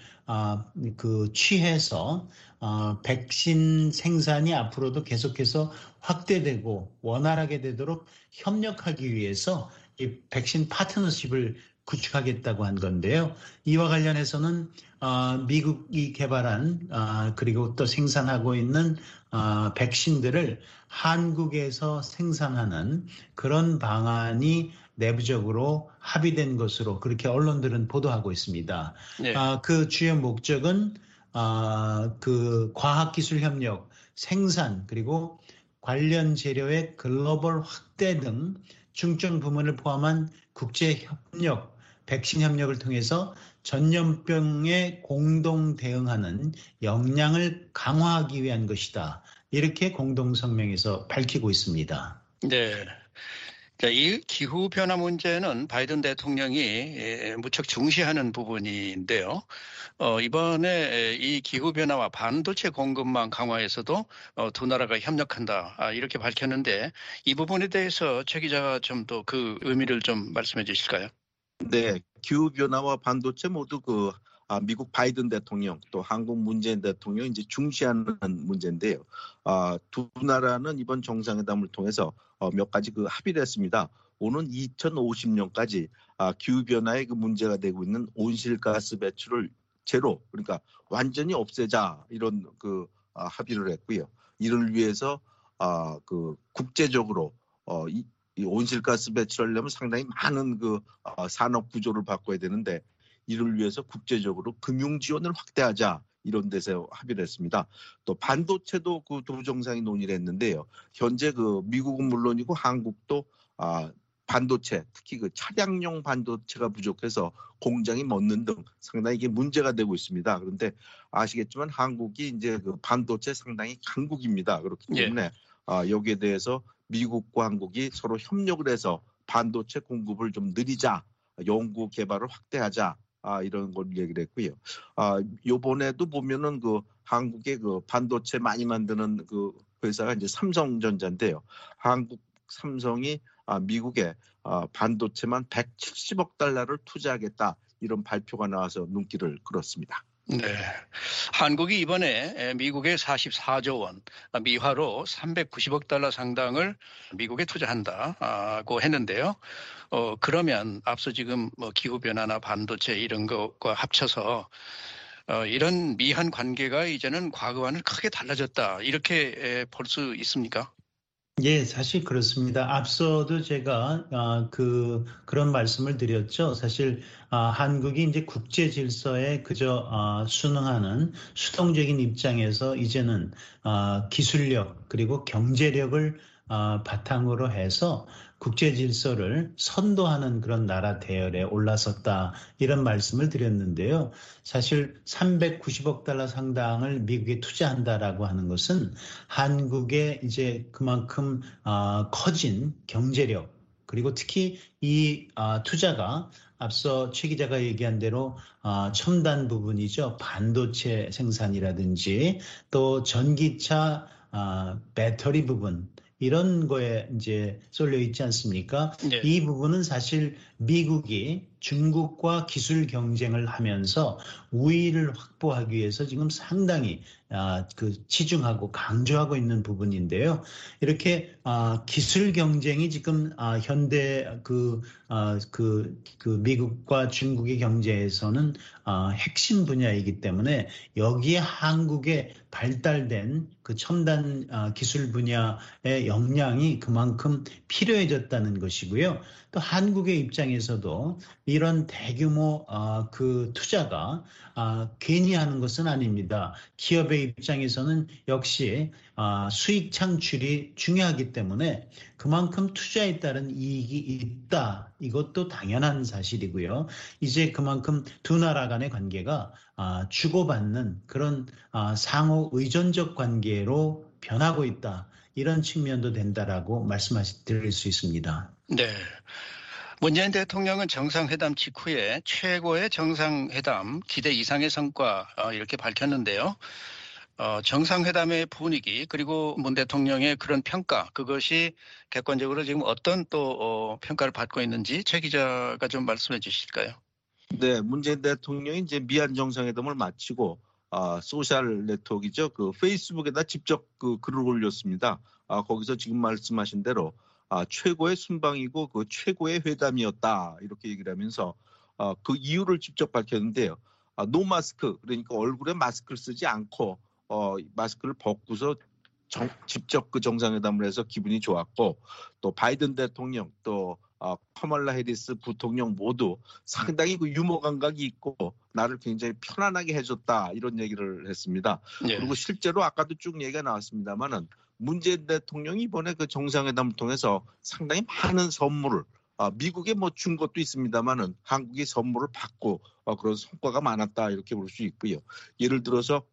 [SPEAKER 4] 취해서 백신 생산이 앞으로도 계속해서 확대되고 원활하게 되도록 협력하기 위해서 이 백신 파트너십을 구축하겠다고 한 건데요. 이와 관련해서는 미국이 개발한 그리고 또 생산하고 있는 백신들을 한국에서 생산하는 그런 방안이 내부적으로 합의된 것으로 그렇게 언론들은 보도하고 있습니다.
[SPEAKER 3] 네.
[SPEAKER 4] 그 주요 목적은 그 과학기술 협력, 생산 그리고 관련 재료의 글로벌 확대 등 중점 부문을 포함한 국제 협력, 백신 협력을 통해서 전염병에 공동 대응하는 역량을 강화하기 위한 것이다. 이렇게 공동성명에서 밝히고 있습니다.
[SPEAKER 3] 네. 이 기후변화 문제는 바이든 대통령이 무척 중시하는 부분인데요. 이번에 이 기후변화와 반도체 공급망 강화에서도 두 나라가 협력한다 이렇게 밝혔는데 이 부분에 대해서 최 기자가 좀 더 그 의미를 좀 말씀해 주실까요?
[SPEAKER 5] 네, 기후변화와 반도체 모두 미국 바이든 대통령 또 한국 문재인 대통령 이제 중시하는 문제인데요. 두 나라는 이번 정상회담을 통해서 몇 가지 합의를 했습니다. 오는 2050년까지 기후변화의 문제가 되고 있는 온실가스 배출을 제로, 그러니까 완전히 없애자 이런 합의를 했고요. 이를 위해서 국제적으로 이 온실가스 배출하려면 상당히 많은 산업 구조를 바꿔야 되는데 이를 위해서 국제적으로 금융 지원을 확대하자 이런 데서 합의를 했습니다. 또 반도체도 두 정상이 논의를 했는데요. 현재 미국은 물론이고 한국도 반도체, 특히 차량용 반도체가 부족해서 공장이 멎는 등 상당히 이게 문제가 되고 있습니다. 그런데 아시겠지만 한국이 이제 반도체 상당히 강국입니다. 그렇기 때문에 여기에 대해서 미국과 한국이 서로 협력을 해서 반도체 공급을 좀 늘리자, 연구 개발을 확대하자 이런 걸 얘기를 했고요. 요번에도 보면은 한국의 반도체 많이 만드는 회사가 이제 삼성전자인데요. 한국 삼성이 미국에 반도체만 170억 달러를 투자하겠다 이런 발표가 나와서 눈길을 끌었습니다.
[SPEAKER 3] 네, 한국이 이번에 미국의 44조 원, 미화로 390억 달러 상당을 미국에 투자한다고 했는데요. 그러면 앞서 지금 기후변화나 반도체 이런 것과 합쳐서 이런 미한 관계가 이제는 과거와는 크게 달라졌다 이렇게 볼 수 있습니까?
[SPEAKER 4] 예, 사실 그렇습니다. 앞서도 제가 그런 말씀을 드렸죠. 사실 한국이 이제 국제 질서에 그저 순응하는 수동적인 입장에서 이제는 기술력 그리고 경제력을 바탕으로 해서 국제 질서를 선도하는 그런 나라 대열에 올라섰다 이런 말씀을 드렸는데요. 사실 390억 달러 상당을 미국에 투자한다라고 하는 것은 한국의 이제 그만큼 커진 경제력 그리고 특히 이 투자가 앞서 최 기자가 얘기한 대로 첨단 부분이죠. 반도체 생산이라든지 또 전기차 배터리 부분 이런 거에 이제 쏠려 있지 않습니까?
[SPEAKER 3] 네.
[SPEAKER 4] 이 부분은 사실 미국이 중국과 기술 경쟁을 하면서 우위를 확보하기 위해서 지금 상당히 치중하고 강조하고 있는 부분인데요. 이렇게 기술 경쟁이 지금 현대 미국과 중국의 경제에서는 핵심 분야이기 때문에 여기에 한국의 발달된 그 첨단 기술 분야의 역량이 그만큼 필요해졌다는 것이고요. 또 한국의 입장에서도 이런 대규모 그 투자가 괜히 하는 것은 아닙니다. 기업의 입장에서는 역시 수익 창출이 중요하기 때문에 그만큼 투자에 따른 이익이 있다. 이것도 당연한 사실이고요. 이제 그만큼 두 나라 간의 관계가 주고받는 그런 상호 의존적 관계로 변하고 있다. 이런 측면도 된다라고 드릴 수 있습니다.
[SPEAKER 3] 네. 문재인 대통령은 정상회담 직후에 최고의 정상회담 기대 이상의 성과 이렇게 밝혔는데요. 정상회담의 분위기 그리고 문 대통령의 그런 평가 그것이 객관적으로 지금 어떤 또 평가를 받고 있는지 최 기자가 좀 말씀해 주실까요?
[SPEAKER 5] 네, 문재인 대통령이 이제 미한 정상회담을 마치고 소셜 네트워크이죠. 그 페이스북에다 직접 그 글을 올렸습니다. 거기서 지금 말씀하신 대로 최고의 순방이고 그 최고의 회담이었다 이렇게 얘기를 하면서 그 이유를 직접 밝혔는데요. 노 마스크 그러니까 얼굴에 마스크를 쓰지 않고 마스크를 벗고서 직접 그 정상회담을 해서 기분이 좋았고 또 바이든 대통령 또 카멀라 해리스 부통령 모두 상당히 그 유머 감각이 있고 나를 굉장히 편안하게 해줬다 이런 얘기를 했습니다. 네. 그리고 실제로 아까도 쭉 얘기가 나왔습니다만은 문재인 대통령이 이번에 그 정상회담을 통해서 상당히 많은 선물을 미국에 뭐 준 것도 있습니다만은 한국이 선물을 받고 그런 성과가 많았다 이렇게 볼 수 있고요. 예를 들어서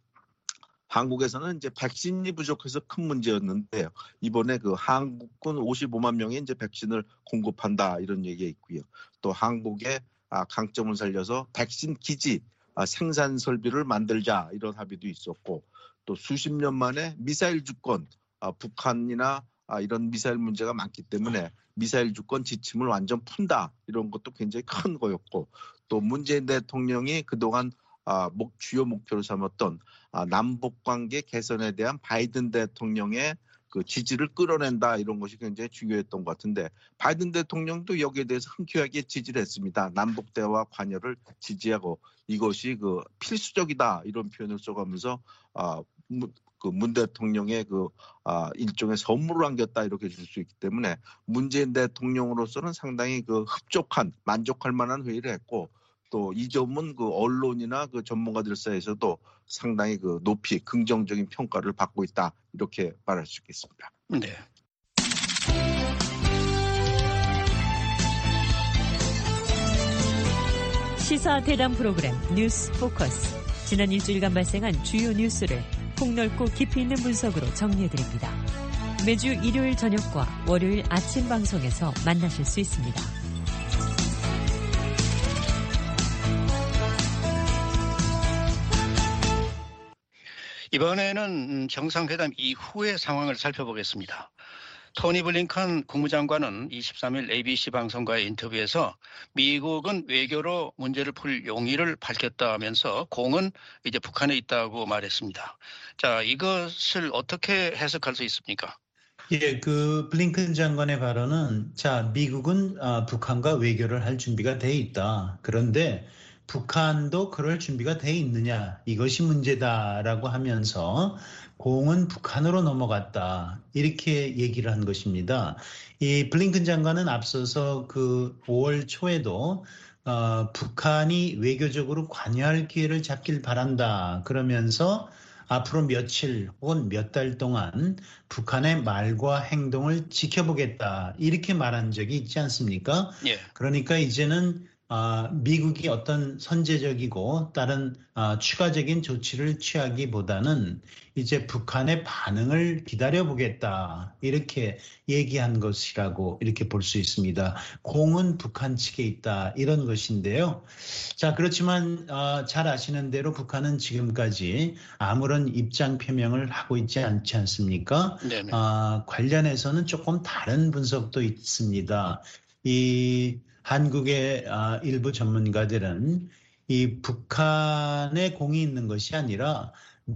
[SPEAKER 5] 한국에서는 이제 백신이 부족해서 큰 문제였는데요. 이번에 그 한국군 55만 명의 이제 백신을 공급한다 이런 얘기가 있고요. 또 한국의 강점을 살려서 백신 기지 생산 설비를 만들자 이런 합의도 있었고 또 수십 년 만에 미사일 주권 북한이나 이런 미사일 문제가 많기 때문에 미사일 주권 지침을 완전 푼다 이런 것도 굉장히 큰 거였고 또 문재인 대통령이 그동안 주요 목표로 삼았던 남북관계 개선에 대한 바이든 대통령의 그 지지를 끌어낸다 이런 것이 굉장히 중요했던 것 같은데 바이든 대통령도 여기에 대해서 흔쾌하게 지지를 했습니다. 남북 대화 관여를 지지하고 이것이 그 필수적이다 이런 표현을 써가면서 그 문 대통령의 그 일종의 선물을 안겼다 이렇게 줄 수 있기 때문에 문재인 대통령으로서는 상당히 그 흡족한 만족할 만한 회의를 했고 또 이 점은 그 언론이나 그 전문가들 사이에서도 상당히 그 높이 긍정적인 평가를 받고 있다 이렇게 말할 수 있겠습니다.
[SPEAKER 3] 네.
[SPEAKER 6] 시사 대담 프로그램 뉴스 포커스. 지난 일주일간 발생한 주요 뉴스를 폭넓고 깊이 있는 분석으로 정리해드립니다. 매주 일요일 저녁과 월요일 아침 방송에서 만나실 수 있습니다.
[SPEAKER 3] 이번에는 정상회담 이후의 상황을 살펴보겠습니다. 토니 블링컨 국무장관은 23일 ABC 방송과의 인터뷰에서 미국은 외교로 문제를 풀 용의를 밝혔다면서 공은 이제 북한에 있다고 말했습니다. 자, 이것을 어떻게 해석할 수 있습니까?
[SPEAKER 4] 예, 그 블링컨 장관의 발언은 미국은 북한과 외교를 할 준비가 돼 있다. 그런데 북한도 그럴 준비가 돼 있느냐 이것이 문제다라고 하면서 공은 북한으로 넘어갔다 이렇게 얘기를 한 것입니다. 이 블링컨 장관은 앞서서 그 5월 초에도 북한이 외교적으로 관여할 기회를 잡길 바란다 그러면서 앞으로 며칠 혹은 몇 달 동안 북한의 말과 행동을 지켜보겠다 이렇게 말한 적이 있지 않습니까?
[SPEAKER 3] 예.
[SPEAKER 4] 그러니까 이제는 미국이 어떤 선제적이고 다른 추가적인 조치를 취하기보다는 이제 북한의 반응을 기다려보겠다 이렇게 얘기한 것이라고 이렇게 볼 수 있습니다. 공은 북한 측에 있다 이런 것인데요. 자, 그렇지만 잘 아시는 대로 북한은 지금까지 아무런 입장 표명을 하고 있지 않지 않습니까?
[SPEAKER 3] 네네.
[SPEAKER 4] 관련해서는 조금 다른 분석도 있습니다. 이 한국의 일부 전문가들은 이 북한에 공이 있는 것이 아니라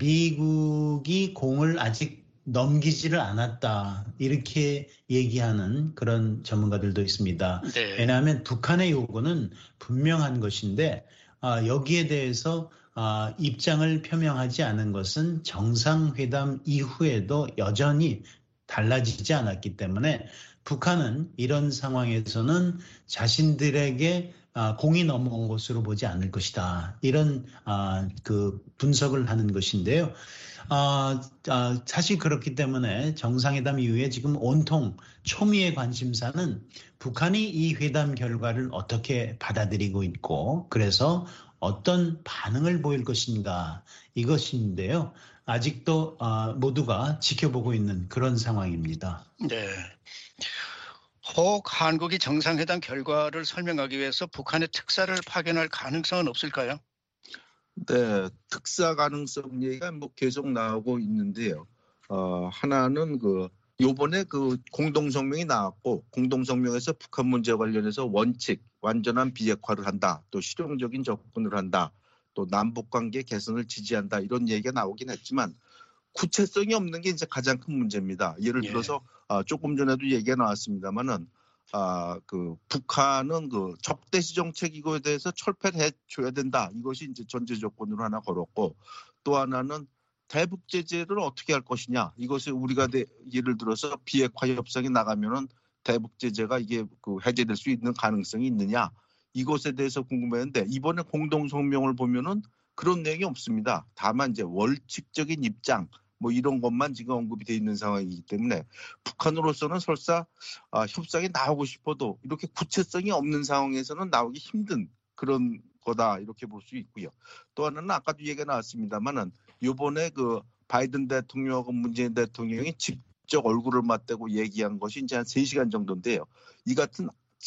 [SPEAKER 4] 미국이 공을 아직 넘기지를 않았다 이렇게 얘기하는 그런 전문가들도 있습니다.
[SPEAKER 3] 네.
[SPEAKER 4] 왜냐하면 북한의 요구는 분명한 것인데 여기에 대해서 입장을 표명하지 않은 것은 정상회담 이후에도 여전히 달라지지 않았기 때문에 북한은 이런 상황에서는 자신들에게 공이 넘어온 것으로 보지 않을 것이다. 이런 그 분석을 하는 것인데요. 사실 그렇기 때문에 정상회담 이후에 지금 온통 초미의 관심사는 북한이 이 회담 결과를 어떻게 받아들이고 있고 그래서 어떤 반응을 보일 것인가 이것인데요. 아직도 모두가 지켜보고 있는 그런 상황입니다.
[SPEAKER 3] 네. 혹 한국이 정상회담 결과를 설명하기 위해서 북한의 특사를 파견할 가능성은 없을까요?
[SPEAKER 5] 네, 특사 가능성 얘기가 뭐 계속 나오고 있는데요. 하나는 요번에 공동성명이 나왔고 공동성명에서 북한 문제 관련해서 원칙, 완전한 비핵화를 한다. 또 실용적인 접근을 한다. 또 남북관계 개선을 지지한다. 이런 얘기가 나오긴 했지만 구체성이 없는 게 이제 가장 큰 문제입니다. 예를 들어서 조금 전에도 얘기가 나왔습니다만은 북한은 적대시 정책 이거에 대해서 철폐를 해줘야 된다. 이것이 이제 전제 조건으로 하나 걸었고 또 하나는 대북 제재를 어떻게 할 것이냐. 이것을 우리가 예를 들어서 비핵화 협상에 나가면은 대북 제재가 이게 해제될 수 있는 가능성이 있느냐. 이것에 대해서 궁금했는데 이번에 공동성명을 보면은 그런 내용이 없습니다. 다만 이제 원칙적인 입장 뭐 이런 것만 지금 언급이 돼 있는 상황이기 때문에 북한으로서는 설사 협상에 나오고 싶어도 이렇게 구체성이 없는 상황에서는 나오기 힘든 그런 거다 이렇게 볼 수 있고요. 또 하나는 아까도 얘기가 나왔습니다만은 이번에 바이든 대통령하고 문재인 대통령이 직접 얼굴을 맞대고 얘기한 것이 이제 한 3시간 정도인데요. 이 같은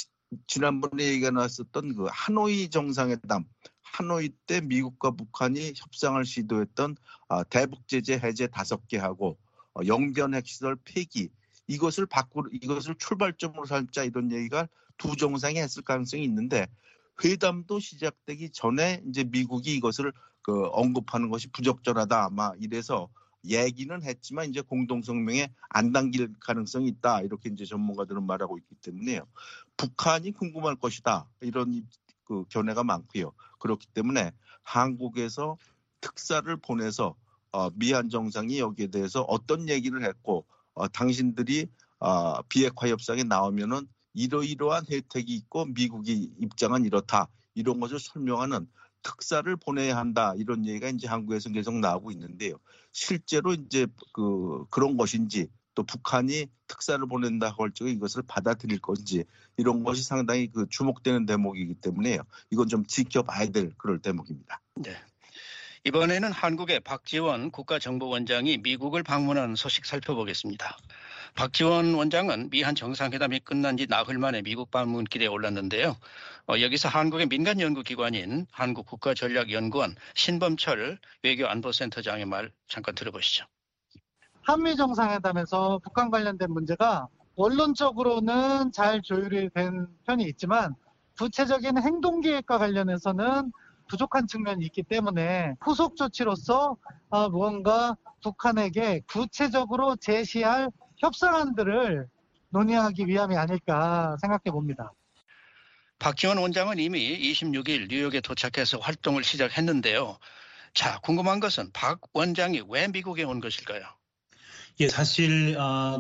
[SPEAKER 5] 지난번에 얘기가 나왔었던 하노이 정상회담, 하노이 때 미국과 북한이 협상을 시도했던 대북 제재 해제 5개 하고 영변 핵시설 폐기 이것을 출발점으로 삼자 이런 얘기가 두 정상이 했을 가능성이 있는데 회담도 시작되기 전에 이제 미국이 이것을 언급하는 것이 부적절하다 아마 이래서 얘기는 했지만 이제 공동성명에 안 담길 가능성이 있다 이렇게 이제 전문가들은 말하고 있기 때문에요. 북한이 궁금할 것이다 이런 견해가 많고요. 그렇기 때문에 한국에서 특사를 보내서 미한 정상이 여기에 대해서 어떤 얘기를 했고 당신들이 비핵화 협상에 나오면은 이러이러한 혜택이 있고 미국의 입장은 이렇다 이런 것을 설명하는 특사를 보내야 한다 이런 얘기가 이제 한국에서 계속 나오고 있는데요. 실제로 이제 그런 것인지 또 북한이 특사를 보낸다고 할 적에 이것을 받아들일 건지 이런 것이 상당히 주목되는 대목이기 때문에요. 이건 좀 지켜봐야 될 그럴 대목입니다.
[SPEAKER 3] 네. 이번에는 한국의 박지원 국가정보원장이 미국을 방문한 소식 살펴보겠습니다. 박지원 원장은 미한 정상회담이 끝난 지 나흘 만에 미국 방문길에 올랐는데요. 여기서 한국의 민간 연구기관인 한국국가전략연구원 신범철 외교안보센터장의 말 잠깐 들어보시죠.
[SPEAKER 7] 한미 정상회담에서 북한 관련된 문제가 원론적으로는 잘 조율이 된 편이 있지만 구체적인 행동 계획과 관련해서는 부족한 측면이 있기 때문에 후속 조치로서 무언가 북한에게 구체적으로 제시할 협상안들을 논의하기 위함이 아닐까 생각해 봅니다.
[SPEAKER 3] 박지원 원장은 이미 26일 뉴욕에 도착해서 활동을 시작했는데요. 자, 궁금한 것은 박 원장이 왜 미국에 온 것일까요?
[SPEAKER 4] 예, 사실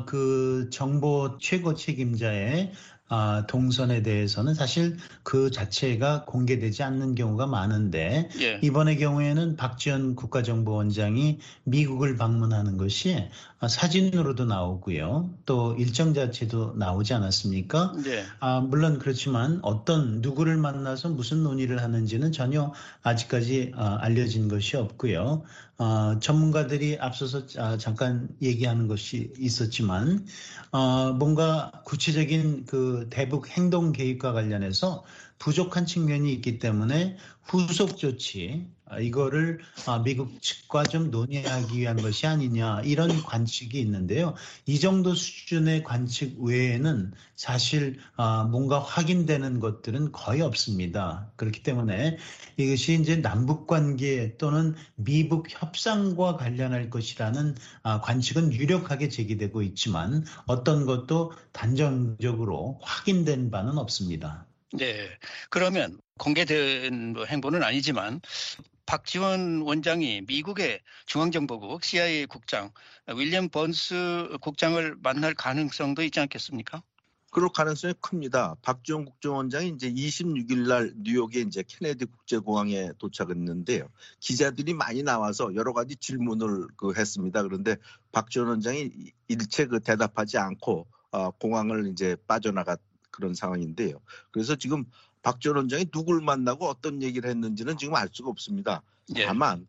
[SPEAKER 4] 정보 최고 책임자의 동선에 대해서는 사실 그 자체가 공개되지 않는 경우가 많은데 이번의 경우에는 박지원 국가정보원장이 미국을 방문하는 것이 사진으로도 나오고요. 또 일정 자체도 나오지 않았습니까? 물론 그렇지만 어떤 누구를 만나서 무슨 논의를 하는지는 전혀 아직까지 알려진 것이 없고요. 전문가들이 앞서서 잠깐 얘기하는 것이 있었지만 뭔가 구체적인 대북 행동 계획과 관련해서 부족한 측면이 있기 때문에 후속 조치 이거를 미국 측과 좀 논의하기 위한 것이 아니냐 이런 관측이 있는데요. 이 정도 수준의 관측 외에는 사실 뭔가 확인되는 것들은 거의 없습니다. 그렇기 때문에 이것이 이제 남북 관계 또는 미북 협상과 관련할 것이라는 관측은 유력하게 제기되고 있지만 어떤 것도 단정적으로 확인된 바는 없습니다.
[SPEAKER 3] 네, 그러면 공개된 행보는 아니지만 박지원 원장이 미국의 중앙정보국 CIA 국장 윌리엄 번스 국장을 만날 가능성도 있지 않겠습니까?
[SPEAKER 5] 그럴 가능성이 큽니다. 박지원 국정원장이 이제 26일 날 뉴욕에 이제 케네디 국제공항에 도착했는데요. 기자들이 많이 나와서 여러 가지 질문을 했습니다. 그런데 박지원 원장이 일체 대답하지 않고 공항을 이제 빠져나간 그런 상황인데요. 그래서 지금 박지원 원장이 누굴 만나고 어떤 얘기를 했는지는 지금 알 수가 없습니다.
[SPEAKER 3] 예.
[SPEAKER 5] 다만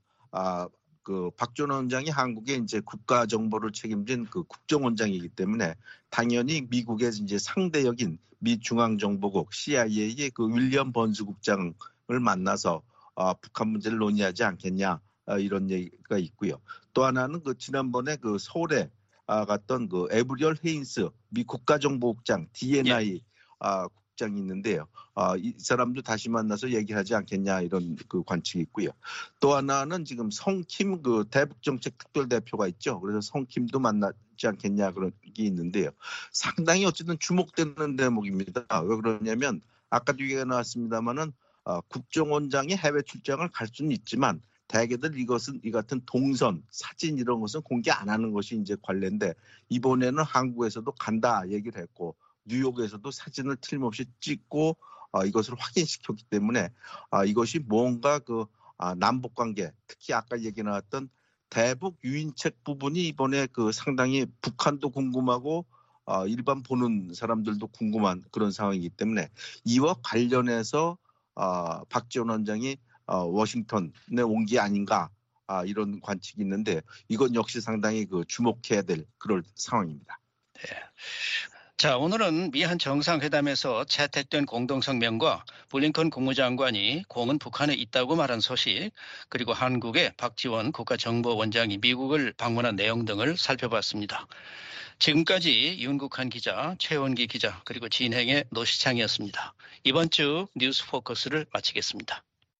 [SPEAKER 5] 박지원 원장이 한국의 이제 국가 정보를 책임진 국정원장이기 때문에 당연히 미국의 이제 상대역인 미 중앙정보국 CIA의 윌리엄 번스 국장을 만나서 북한 문제를 논의하지 않겠냐 이런 얘기가 있고요. 또 하나는 지난번에 서울에 갔던 에브리얼 헤인스 미 국가정보국장 DNI 국장이 있는데요. 이 사람도 다시 만나서 얘기하지 않겠냐 이런 관측이 있고요. 또 하나는 지금 성킴 대북정책특별대표가 있죠. 그래서 성킴도 만나지 않겠냐 그런 게 있는데요. 상당히 어쨌든 주목되는 대목입니다. 왜 그러냐면 아까도 얘기가 나왔습니다마는 국정원장이 해외 출장을 갈 수는 있지만 대개들 이 같은 동선, 사진 이런 것은 공개 안 하는 것이 이제 관례인데 이번에는 한국에서도 간다 얘기를 했고 뉴욕에서도 사진을 틀림없이 찍고 이것을 확인시켰기 때문에 이것이 뭔가 남북 관계, 특히 아까 얘기 나왔던 대북 유인책 부분이 이번에 상당히 북한도 궁금하고 일반 보는 사람들도 궁금한 그런 상황이기 때문에 이와 관련해서 박지원 원장이 워싱턴에 온 게 아닌가 이런 관측이 있는데 이건 역시 상당히 주목해야 될 그런 상황입니다.
[SPEAKER 3] 네. 자, 오늘은 미한 정상회담에서 채택된 공동성명과 블링컨 국무장관이 공은 북한에 있다고 말한 소식, 그리고 한국의 박지원 국가정보원장이 미국을 방문한 내용 등을 살펴봤습니다. 지금까지 윤국한 기자, 최원기 기자, 그리고 진행의 노시창이었습니다. 이번 주 뉴스 포커스를 마치겠습니다.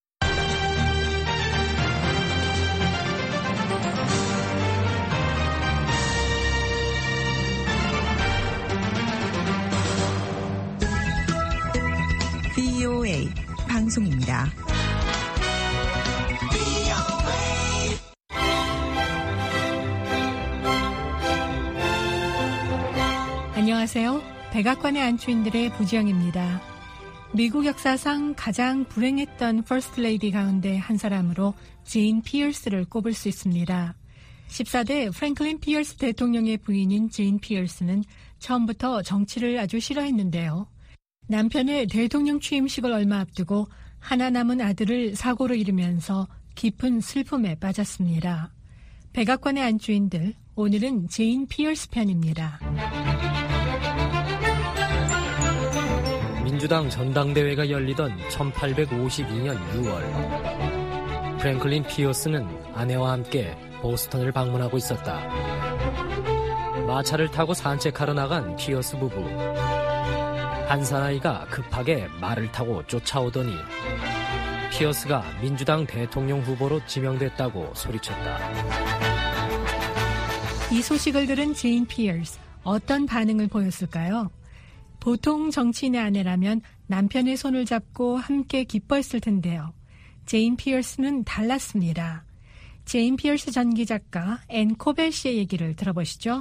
[SPEAKER 8] VOA 방송입니다.
[SPEAKER 9] 안녕하세요. 백악관의 안주인들의 부지영입니다. 미국 역사상 가장 불행했던 퍼스트 레이디 가운데 한 사람으로 제인 피어스를 꼽을 수 있습니다. 14대 프랭클린 피어스 대통령의 부인인 제인 피어스는 처음부터 정치를 아주 싫어했는데요. 남편의 대통령 취임식을 얼마 앞두고 하나 남은 아들을 사고로 잃으면서 깊은 슬픔에 빠졌습니다. 백악관의 안주인들, 오늘은 제인 피어스 편입니다.
[SPEAKER 10] 민주당 전당대회가 열리던 1852년 6월 프랭클린 피어스는 아내와 함께 보스턴을 방문하고 있었다. 마차를 타고 산책하러 나간 피어스 부부. 한 사나이가 급하게 말을 타고 쫓아오더니 피어스가 민주당 대통령 후보로 지명됐다고 소리쳤다.
[SPEAKER 9] 이 소식을 들은 제인 피어스, 어떤 반응을 보였을까요? 보통 정치인의 아내라면 남편의 손을 잡고 함께 기뻐했을 텐데요. 제인 피어스는 달랐습니다. 제인 피어스 전기 작가 앤 코벨 씨의 얘기를 들어보시죠.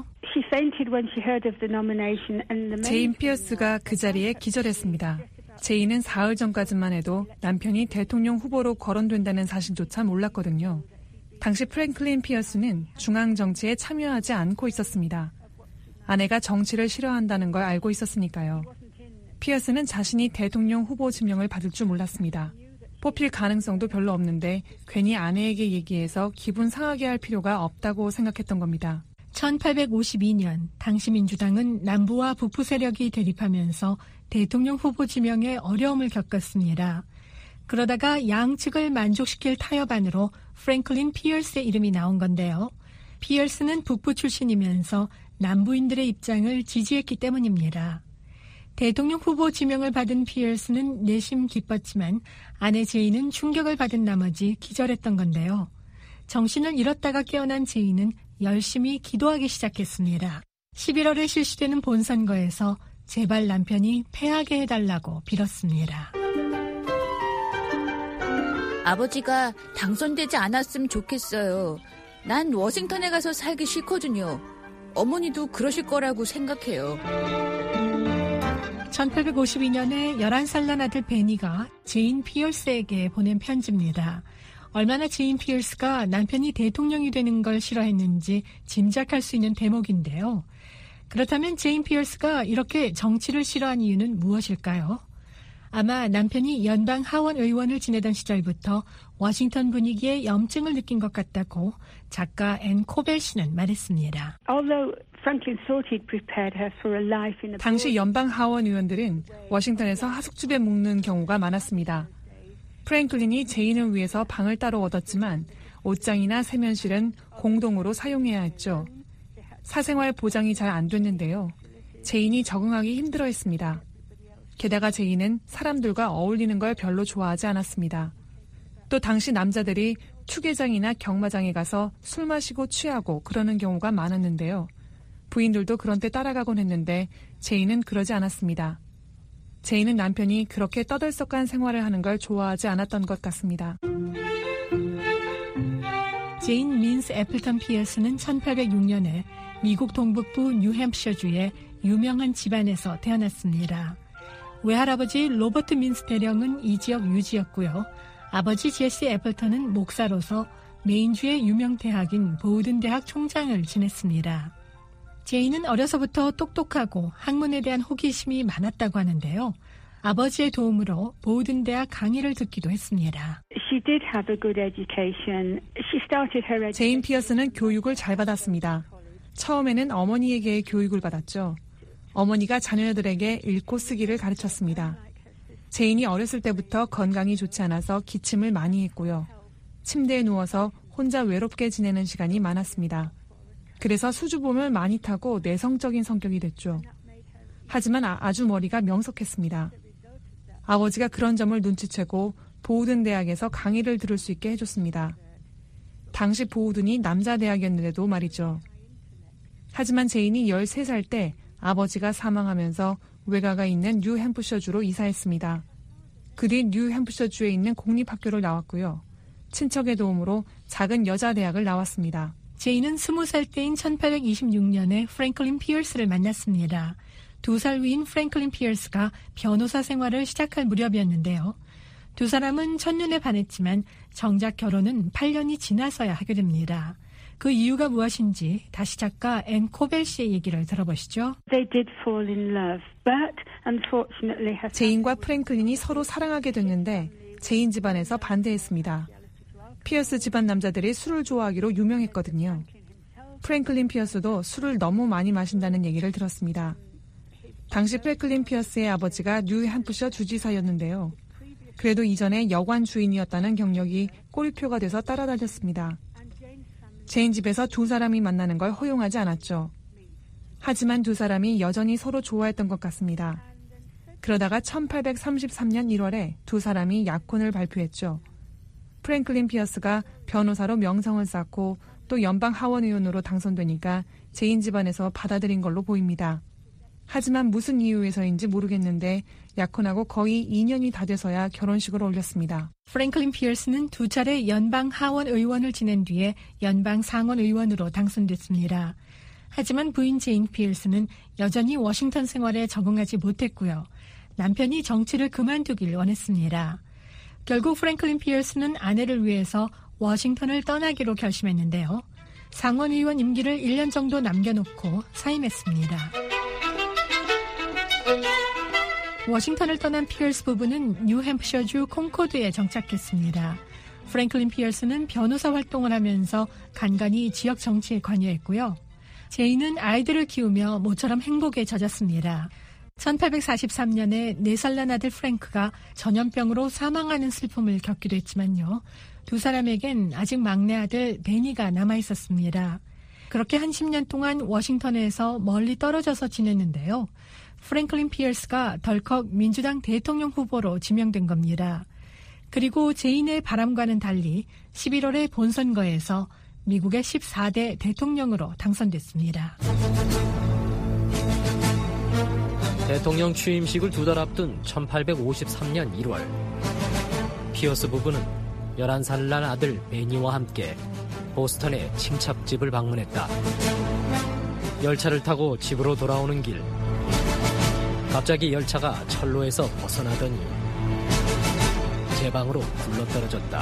[SPEAKER 11] 제인 피어스가 그 자리에 기절했습니다. 제인은 사흘 전까지만 해도 남편이 대통령 후보로 거론된다는 사실조차 몰랐거든요. 당시 프랭클린 피어스는 중앙 정치에 참여하지 않고 있었습니다. 아내가 정치를 싫어한다는 걸 알고 있었으니까요. 피어스는 자신이 대통령 후보 지명을 받을 줄 몰랐습니다. 뽑힐 가능성도 별로 없는데 괜히 아내에게 얘기해서 기분 상하게 할 필요가 없다고 생각했던 겁니다.
[SPEAKER 9] 1852년 당시 민주당은 남부와 북부 세력이 대립하면서 대통령 후보 지명에 어려움을 겪었습니다. 그러다가 양측을 만족시킬 타협안으로 프랭클린 피어스의 이름이 나온 건데요. 피어스는 북부 출신이면서 남부인들의 입장을 지지했기 때문입니다. 대통령 후보 지명을 받은 피어스는 내심 기뻤지만 아내 제인은 충격을 받은 나머지 기절했던 건데요. 정신을 잃었다가 깨어난 제인은 열심히 기도하기 시작했습니다. 11월에 실시되는 본선거에서 제발 남편이 패하게 해달라고 빌었습니다.
[SPEAKER 12] 아버지가 당선되지 않았으면 좋겠어요. 난 워싱턴에 가서 살기 싫거든요. 어머니도 그러실 거라고 생각해요.
[SPEAKER 9] 1852년에 11살 난 아들 베니가 제인 피어스에게 보낸 편지입니다. 얼마나 제인 피어스가 남편이 대통령이 되는 걸 싫어했는지 짐작할 수 있는 대목인데요. 그렇다면 제인 피어스가 이렇게 정치를 싫어한 이유는 무엇일까요? 아마 남편이 연방 하원 의원을 지내던 시절부터 워싱턴 분위기에 염증을 느낀 것 같다고 작가 앤 코벨 씨는 말했습니다.
[SPEAKER 11] 당시 연방 하원 의원들은 워싱턴에서 하숙집에 묵는 경우가 많았습니다. 프랭클린이 제인을 위해서 방을 따로 얻었지만 옷장이나 세면실은 공동으로 사용해야 했죠. 사생활 보장이 잘 안 됐는데요. 제인이 적응하기 힘들어했습니다. 게다가 제인은 사람들과 어울리는 걸 별로 좋아하지 않았습니다. 또 당시 남자들이 투게장이나 경마장에 가서 술 마시고 취하고 그러는 경우가 많았는데요. 부인들도 그런 때 따라가곤 했는데 제인은 그러지 않았습니다. 제인은 남편이 그렇게 떠들썩한 생활을 하는 걸 좋아하지 않았던 것 같습니다.
[SPEAKER 9] 제인 민스 애플턴 피어스는 1806년에 미국 동북부 뉴햄프셔주의 유명한 집안에서 태어났습니다. 외할아버지 로버트 민스 대령은 이 지역 유지였고요. 아버지 제시 애플턴은 목사로서 메인주의 유명 대학인 보우든 대학 총장을 지냈습니다. 제인은 어려서부터 똑똑하고 학문에 대한 호기심이 많았다고 하는데요. 아버지의 도움으로 보우든 대학 강의를 듣기도 했습니다.
[SPEAKER 11] 제인 피어스는 교육을 잘 받았습니다. 처음에는 어머니에게 교육을 받았죠. 어머니가 자녀들에게 읽고 쓰기를 가르쳤습니다. 제인이 어렸을 때부터 건강이 좋지 않아서 기침을 많이 했고요. 침대에 누워서 혼자 외롭게 지내는 시간이 많았습니다. 그래서 수줍음을 많이 타고 내성적인 성격이 됐죠. 하지만 아주 머리가 명석했습니다. 아버지가 그런 점을 눈치채고 보우든 대학에서 강의를 들을 수 있게 해줬습니다. 당시 보우든이 남자 대학이었는데도 말이죠. 하지만 제인이 13살 때 아버지가 사망하면서 외가가 있는 뉴햄프셔주로 이사했습니다. 그 뒤 뉴햄프셔주에 있는 공립학교를 나왔고요. 친척의 도움으로 작은 여자 대학을 나왔습니다.
[SPEAKER 9] 제인은 20살 때인 1826년에 프랭클린 피어스를 만났습니다. 2살 위인 프랭클린 피어스가 변호사 생활을 시작할 무렵이었는데요. 두 사람은 첫눈에 반했지만 정작 결혼은 8년이 지나서야 하게 됩니다. 그 이유가 무엇인지 다시 작가 앤 코벨 씨의 얘기를 들어보시죠.
[SPEAKER 11] 제인과 프랭클린이 서로 사랑하게 됐는데 제인 집안에서 반대했습니다. 피어스 집안 남자들이 술을 좋아하기로 유명했거든요. 프랭클린 피어스도 술을 너무 많이 마신다는 얘기를 들었습니다. 당시 프랭클린 피어스의 아버지가 뉴햄프셔 주지사였는데요. 그래도 이전에 여관 주인이었다는 경력이 꼬리표가 돼서 따라다녔습니다. 제인 집에서 두 사람이 만나는 걸 허용하지 않았죠. 하지만 두 사람이 여전히 서로 좋아했던 것 같습니다. 그러다가 1833년 1월에 두 사람이 약혼을 발표했죠. 프랭클린 피어스가 변호사로 명성을 쌓고 또 연방 하원 의원으로 당선되니까 제인 집안에서 받아들인 걸로 보입니다. 하지만 무슨 이유에서인지 모르겠는데 약혼하고 거의 2년이 다 돼서야 결혼식을 올렸습니다.
[SPEAKER 9] 프랭클린 피어스는 2차례 연방 하원 의원을 지낸 뒤에 연방 상원 의원으로 당선됐습니다. 하지만 부인 제인 피어스는 여전히 워싱턴 생활에 적응하지 못했고요. 남편이 정치를 그만두길 원했습니다. 결국 프랭클린 피어스는 아내를 위해서 워싱턴을 떠나기로 결심했는데요. 상원 의원 임기를 1년 정도 남겨놓고 사임했습니다. 워싱턴을 떠난 피어스 부부는 뉴햄프셔주 콩코드에 정착했습니다. 프랭클린 피어스는 변호사 활동을 하면서 간간히 지역 정치에 관여했고요. 제인은 아이들을 키우며 모처럼 행복에 젖었습니다. 1843년에 4살 난 아들 프랭크가 전염병으로 사망하는 슬픔을 겪기도 했지만요. 두 사람에겐 아직 막내 아들 베니가 남아있었습니다. 그렇게 한 10년 동안 워싱턴에서 멀리 떨어져서 지냈는데요. 프랭클린 피어스가 덜컥 민주당 대통령 후보로 지명된 겁니다. 그리고 제인의 바람과는 달리 11월의 본선거에서 미국의 14대 대통령으로 당선됐습니다.
[SPEAKER 10] 대통령 취임식을 2달 앞둔 1853년 1월 피어스 부부는 11살 난 아들 베니와 함께 보스턴의 친척집을 방문했다. 열차를 타고 집으로 돌아오는 길 갑자기 열차가 철로에서 벗어나더니 제 방으로 굴러떨어졌다.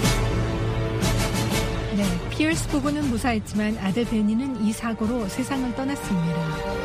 [SPEAKER 9] 네, 피어스 부부는 무사했지만 아들 베니는 이 사고로 세상을 떠났습니다.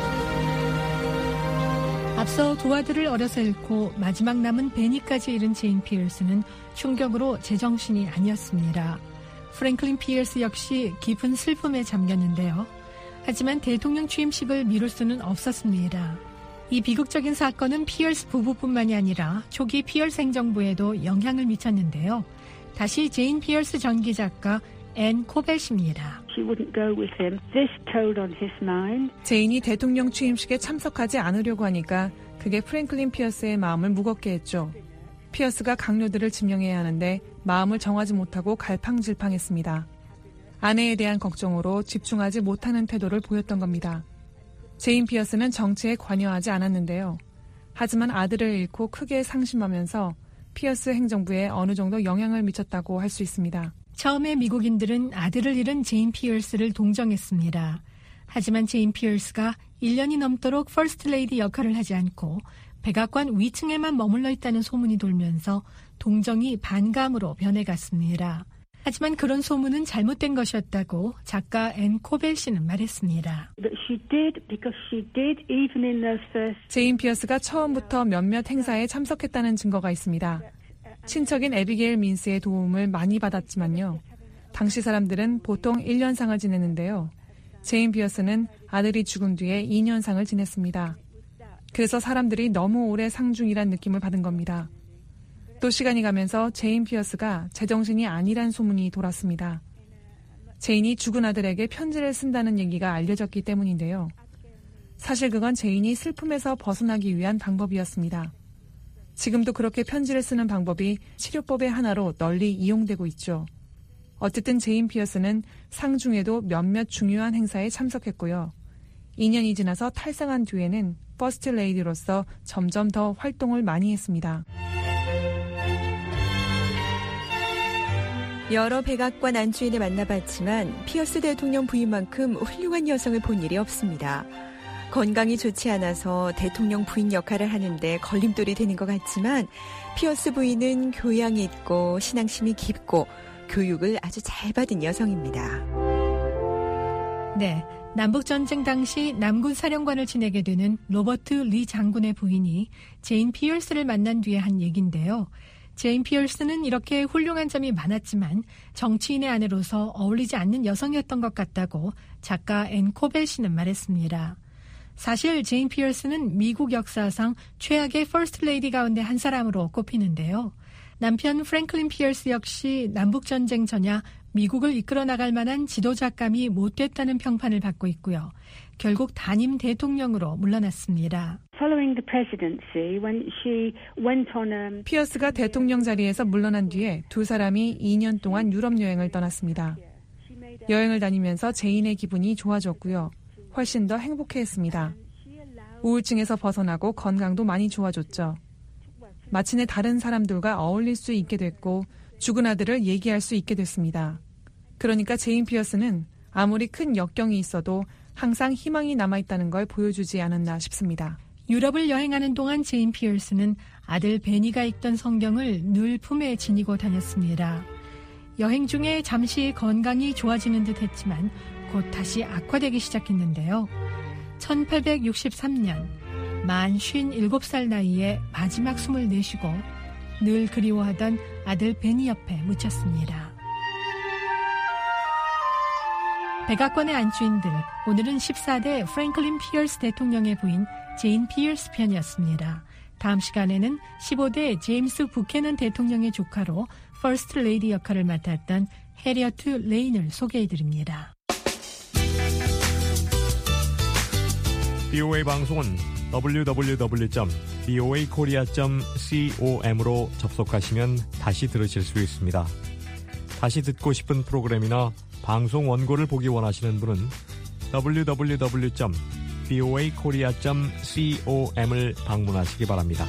[SPEAKER 9] 앞서 두 아들을 어려서 잃고 마지막 남은 베니까지 잃은 제인 피어스는 충격으로 제정신이 아니었습니다. 프랭클린 피어스 역시 깊은 슬픔에 잠겼는데요. 하지만 대통령 취임식을 미룰 수는 없었습니다. 이 비극적인 사건은 피어스 부부뿐만이 아니라 초기 피어스 행정부에도 영향을 미쳤는데요. 다시 제인 피어스 전기 작가 앤 코벳입니다.
[SPEAKER 11] 제인이 대통령 취임식에 참석하지 않으려고 하니까 그게 프랭클린 피어스의 마음을 무겁게 했죠. 피어스가 강요들을 증명해야 하는데 마음을 정하지 못하고 갈팡질팡했습니다. 아내에 대한 걱정으로 집중하지 못하는 태도를 보였던 겁니다. 제인 피어스는 정치에 관여하지 않았는데요. 하지만 아들을 잃고 크게 상심하면서 피어스 행정부에 어느 정도 영향을 미쳤다고 할 수 있습니다.
[SPEAKER 9] 처음에 미국인들은 아들을 잃은 제인 피어스를 동정했습니다. 하지만 제인 피어스가 1년이 넘도록 퍼스트 레이디 역할을 하지 않고 백악관 위층에만 머물러 있다는 소문이 돌면서 동정이 반감으로 변해갔습니다. 하지만 그런 소문은 잘못된 것이었다고 작가 앤 코벳씨는 말했습니다.
[SPEAKER 11] 제인 피어스가 처음부터 몇몇 행사에 참석했다는 증거가 있습니다. 친척인 에비게일 민스의 도움을 많이 받았지만요. 당시 사람들은 보통 1년상을 지냈는데요. 제인 피어스는 아들이 죽은 뒤에 2년상을 지냈습니다. 그래서 사람들이 너무 오래 상중이란 느낌을 받은 겁니다. 또 시간이 가면서 제인 피어스가 제정신이 아니란 소문이 돌았습니다. 제인이 죽은 아들에게 편지를 쓴다는 얘기가 알려졌기 때문인데요. 사실 그건 제인이 슬픔에서 벗어나기 위한 방법이었습니다. 지금도 그렇게 편지를 쓰는 방법이 치료법의 하나로 널리 이용되고 있죠. 어쨌든 제인 피어스는 상중에도 몇몇 중요한 행사에 참석했고요. 2년이 지나서 탈상한 뒤에는 퍼스트 레이디로서 점점 더 활동을 많이 했습니다.
[SPEAKER 8] 여러 백악관 안주인을 만나봤지만 피어스 대통령 부인만큼 훌륭한 여성을 본 일이 없습니다. 건강이 좋지 않아서 대통령 부인 역할을 하는데 걸림돌이 되는 것 같지만 피어스 부인은 교양이 있고 신앙심이 깊고 교육을 아주 잘 받은 여성입니다.
[SPEAKER 9] 네, 남북전쟁 당시 남군 사령관을 지내게 되는 로버트 리 장군의 부인이 제인 피어스를 만난 뒤에 한 얘기인데요. 제인 피어스는 이렇게 훌륭한 점이 많았지만 정치인의 아내로서 어울리지 않는 여성이었던 것 같다고 작가 앤 코벳씨는 말했습니다. 사실 제인 피어스는 미국 역사상 최악의 퍼스트 레이디 가운데 한 사람으로 꼽히는데요. 남편 프랭클린 피어스 역시 남북전쟁 전야 미국을 이끌어 나갈 만한 지도자감이 못 됐다는 평판을 받고 있고요. 결국 단임 대통령으로 물러났습니다.
[SPEAKER 11] 피어스가 대통령 자리에서 물러난 뒤에 두 사람이 2년 동안 유럽 여행을 떠났습니다. 여행을 다니면서 제인의 기분이 좋아졌고요. 훨씬 더 행복해했습니다. 우울증에서 벗어나고 건강도 많이 좋아졌죠. 마침내 다른 사람들과 어울릴 수 있게 됐고 죽은 아들을 얘기할 수 있게 됐습니다. 그러니까 제인 피어스는 아무리 큰 역경이 있어도 항상 희망이 남아있다는 걸 보여주지 않았나 싶습니다.
[SPEAKER 9] 유럽을 여행하는 동안 제인 피어스는 아들 베니가 읽던 성경을 늘 품에 지니고 다녔습니다. 여행 중에 잠시 건강이 좋아지는 듯 했지만 곧 다시 악화되기 시작했는데요. 1863년 만 57살 나이에 마지막 숨을 내쉬고 늘 그리워하던 아들 베니 옆에 묻혔습니다. 백악관의 안주인들, 오늘은 14대 프랭클린 피어스 대통령의 부인 제인 피어스 편이었습니다. 다음 시간에는 15대 제임스 부캐넌 대통령의 조카로 퍼스트 레이디 역할을 맡았던 해리어트 레인을 소개해드립니다.
[SPEAKER 13] BOA 방송은 www.boakorea.com으로 접속하시면 다시 들으실 수 있습니다. 다시 듣고 싶은 프로그램이나 방송 원고를 보기 원하시는 분은 www.boakorea.com을 방문하시기 바랍니다.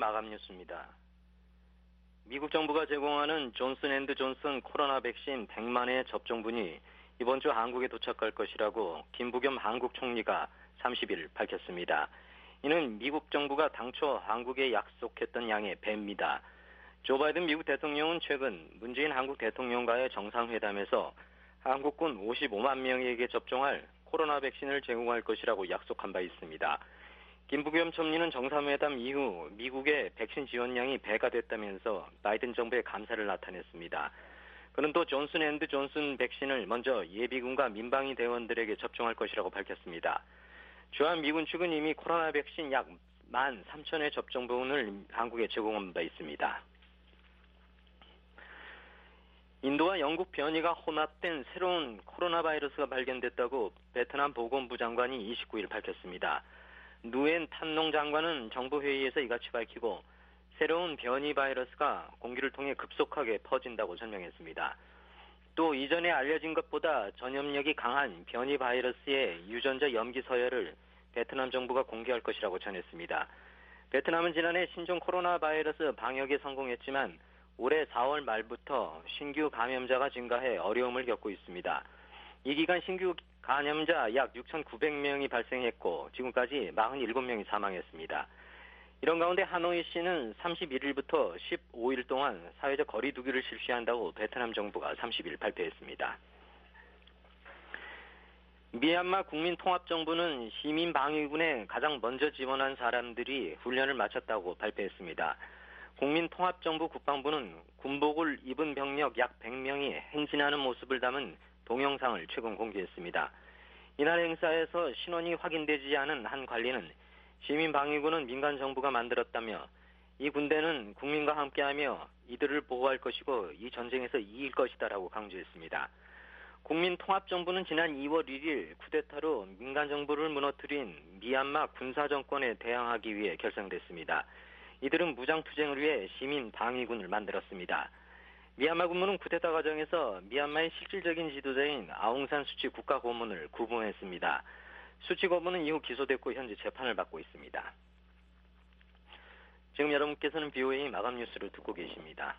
[SPEAKER 1] 마감 뉴스입니다. 미국 정부가 제공하는 존슨앤드존슨 코로나 백신 100만 회의 접종분이 이번 주 한국에 도착할 것이라고 김부겸 한국 총리가 30일 밝혔습니다. 이는 미국 정부가 당초 한국에 약속했던 양의 배입니다. 조 바이든 미국 대통령은 최근 문재인 한국 대통령과의 정상회담에서 한국군 55만 명에게 접종할 코로나 백신을 제공할 것이라고 약속한 바 있습니다. 김부겸 총리는 정상회담 이후 미국의 백신 지원량이 배가 됐다면서 바이든 정부의 감사를 나타냈습니다. 그는 또 존슨앤드존슨 백신을 먼저 예비군과 민방위 대원들에게 접종할 것이라고 밝혔습니다. 주한 미군 측은 이미 코로나 백신 약 13,000회 접종분을 한국에 제공한 바 있습니다. 인도와 영국 변이가 혼합된 새로운 코로나 바이러스가 발견됐다고 베트남 보건부 장관이 29일 밝혔습니다. 누엔 탄농 장관은 정부회의에서 이같이 밝히고 새로운 변이 바이러스가 공기를 통해 급속하게 퍼진다고 설명했습니다. 또 이전에 알려진 것보다 전염력이 강한 변이 바이러스의 유전자 염기 서열을 베트남 정부가 공개할 것이라고 전했습니다. 베트남은 지난해 신종 코로나 바이러스 방역에 성공했지만 올해 4월 말부터 신규 감염자가 증가해 어려움을 겪고 있습니다. 이 기간 신규 감염자 약 6,900명이 발생했고 지금까지 47명이 사망했습니다. 이런 가운데 하노이시는 31일부터 15일 동안 사회적 거리 두기를 실시한다고 베트남 정부가 30일 발표했습니다. 미얀마 국민통합정부는 시민방위군에 가장 먼저 지원한 사람들이 훈련을 마쳤다고 발표했습니다. 국민통합정부 국방부는 군복을 입은 병력 약 100명이 행진하는 모습을 담은 동영상을 최근 공개했습니다. 이날 행사에서 신원이 확인되지 않은 한 관리는 시민방위군은 민간정부가 만들었다며 이 군대는 국민과 함께하며 이들을 보호할 것이고 이 전쟁에서 이길 것이다라고 강조했습니다. 국민통합정부는 지난 2월 1일 쿠데타로 민간정부를 무너뜨린 미얀마 군사정권에 대항하기 위해 결성됐습니다. 이들은 무장투쟁을 위해 시민방위군을 만들었습니다. 미얀마 군부는 쿠데타 과정에서 미얀마의 실질적인 지도자인 아웅산 수치 국가고문을 구금했습니다. 수치 고문은 이후 기소됐고 현재 재판을 받고 있습니다. 지금 여러분께서는 BOA 마감 뉴스를 듣고 계십니다.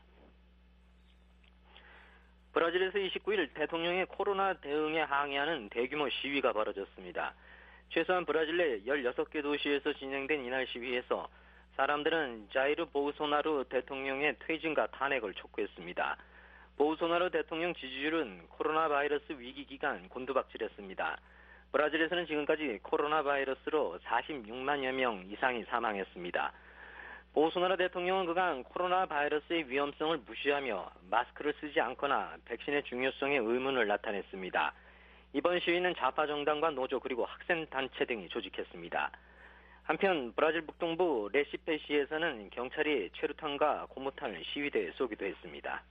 [SPEAKER 1] 브라질에서 29일 대통령의 코로나 대응에 항의하는 대규모 시위가 벌어졌습니다. 최소한 브라질 내 16개 도시에서 진행된 이날 시위에서 사람들은 자이르 보우소나루 대통령의 퇴진과 탄핵을 촉구했습니다. 보우소나루 대통령 지지율은 코로나 바이러스 위기 기간 곤두박질했습니다. 브라질에서는 지금까지 코로나 바이러스로 46만여 명 이상이 사망했습니다. 보우소나루 대통령은 그간 코로나 바이러스의 위험성을 무시하며 마스크를 쓰지 않거나 백신의 중요성에 의문을 나타냈습니다. 이번 시위는 좌파 정당과 노조 그리고 학생단체 등이 조직했습니다. 한편 브라질 북동부 레시페시에서는 경찰이 최루탄과 고무탄을 시위대에 쏘기도 했습니다.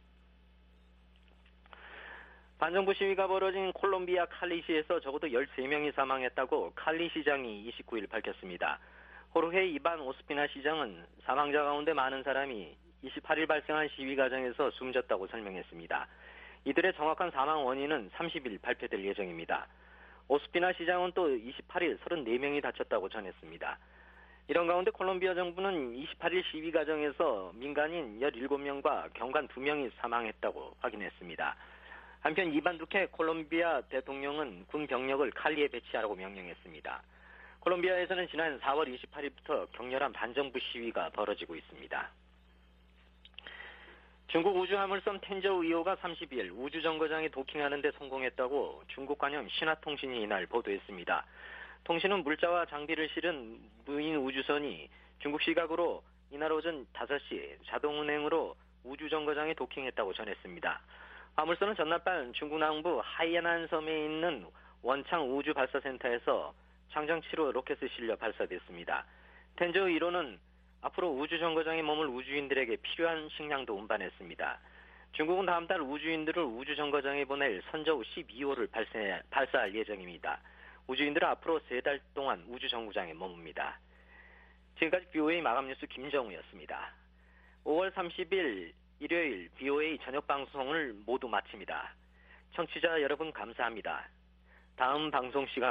[SPEAKER 1] 반정부 시위가 벌어진 콜롬비아 칼리시에서 적어도 13명이 사망했다고 칼리 시장이 29일 밝혔습니다. 호르헤 이반 오스피나 시장은 사망자 가운데 많은 사람이 28일 발생한 시위 과정에서 숨졌다고 설명했습니다. 이들의 정확한 사망 원인은 30일 발표될 예정입니다. 오스피나 시장은 또 28일 34명이 다쳤다고 전했습니다. 이런 가운데 콜롬비아 정부는 28일 시위 과정에서 민간인 17명과 경관 2명이 사망했다고 확인했습니다. 한편 이반 두케 콜롬비아 대통령은 군 병력을 칼리에 배치하라고 명령했습니다. 콜롬비아에서는 지난 4월 28일부터 격렬한 반정부 시위가 벌어지고 있습니다. 중국 우주화물선 텐저우 2호가 30일 우주정거장에 도킹하는 데 성공했다고 중국 관영 신화통신이 이날 보도했습니다. 통신은 물자와 장비를 실은 무인 우주선이 중국 시각으로 이날 오전 5시 자동운행으로 우주정거장에 도킹했다고 전했습니다. 화물선은 전날 밤 중국 남부 하이안 섬에 있는 원창 우주발사센터에서 장정치로 로켓을 실려 발사됐습니다. 텐저우 1호는 앞으로 우주정거장에 머물 우주인들에게 필요한 식량도 운반했습니다. 중국은 다음 달 우주인들을 우주정거장에 보낼 선저우 12호를 발사할 예정입니다. 우주인들은 앞으로 3달 동안 우주정거장에 머뭅니다. 지금까지 BOA 마감 뉴스 김정우였습니다. 5월 30일 일요일 BOA 저녁 방송을 모두 마칩니다. 청취자 여러분 감사합니다. 다음 방송 시간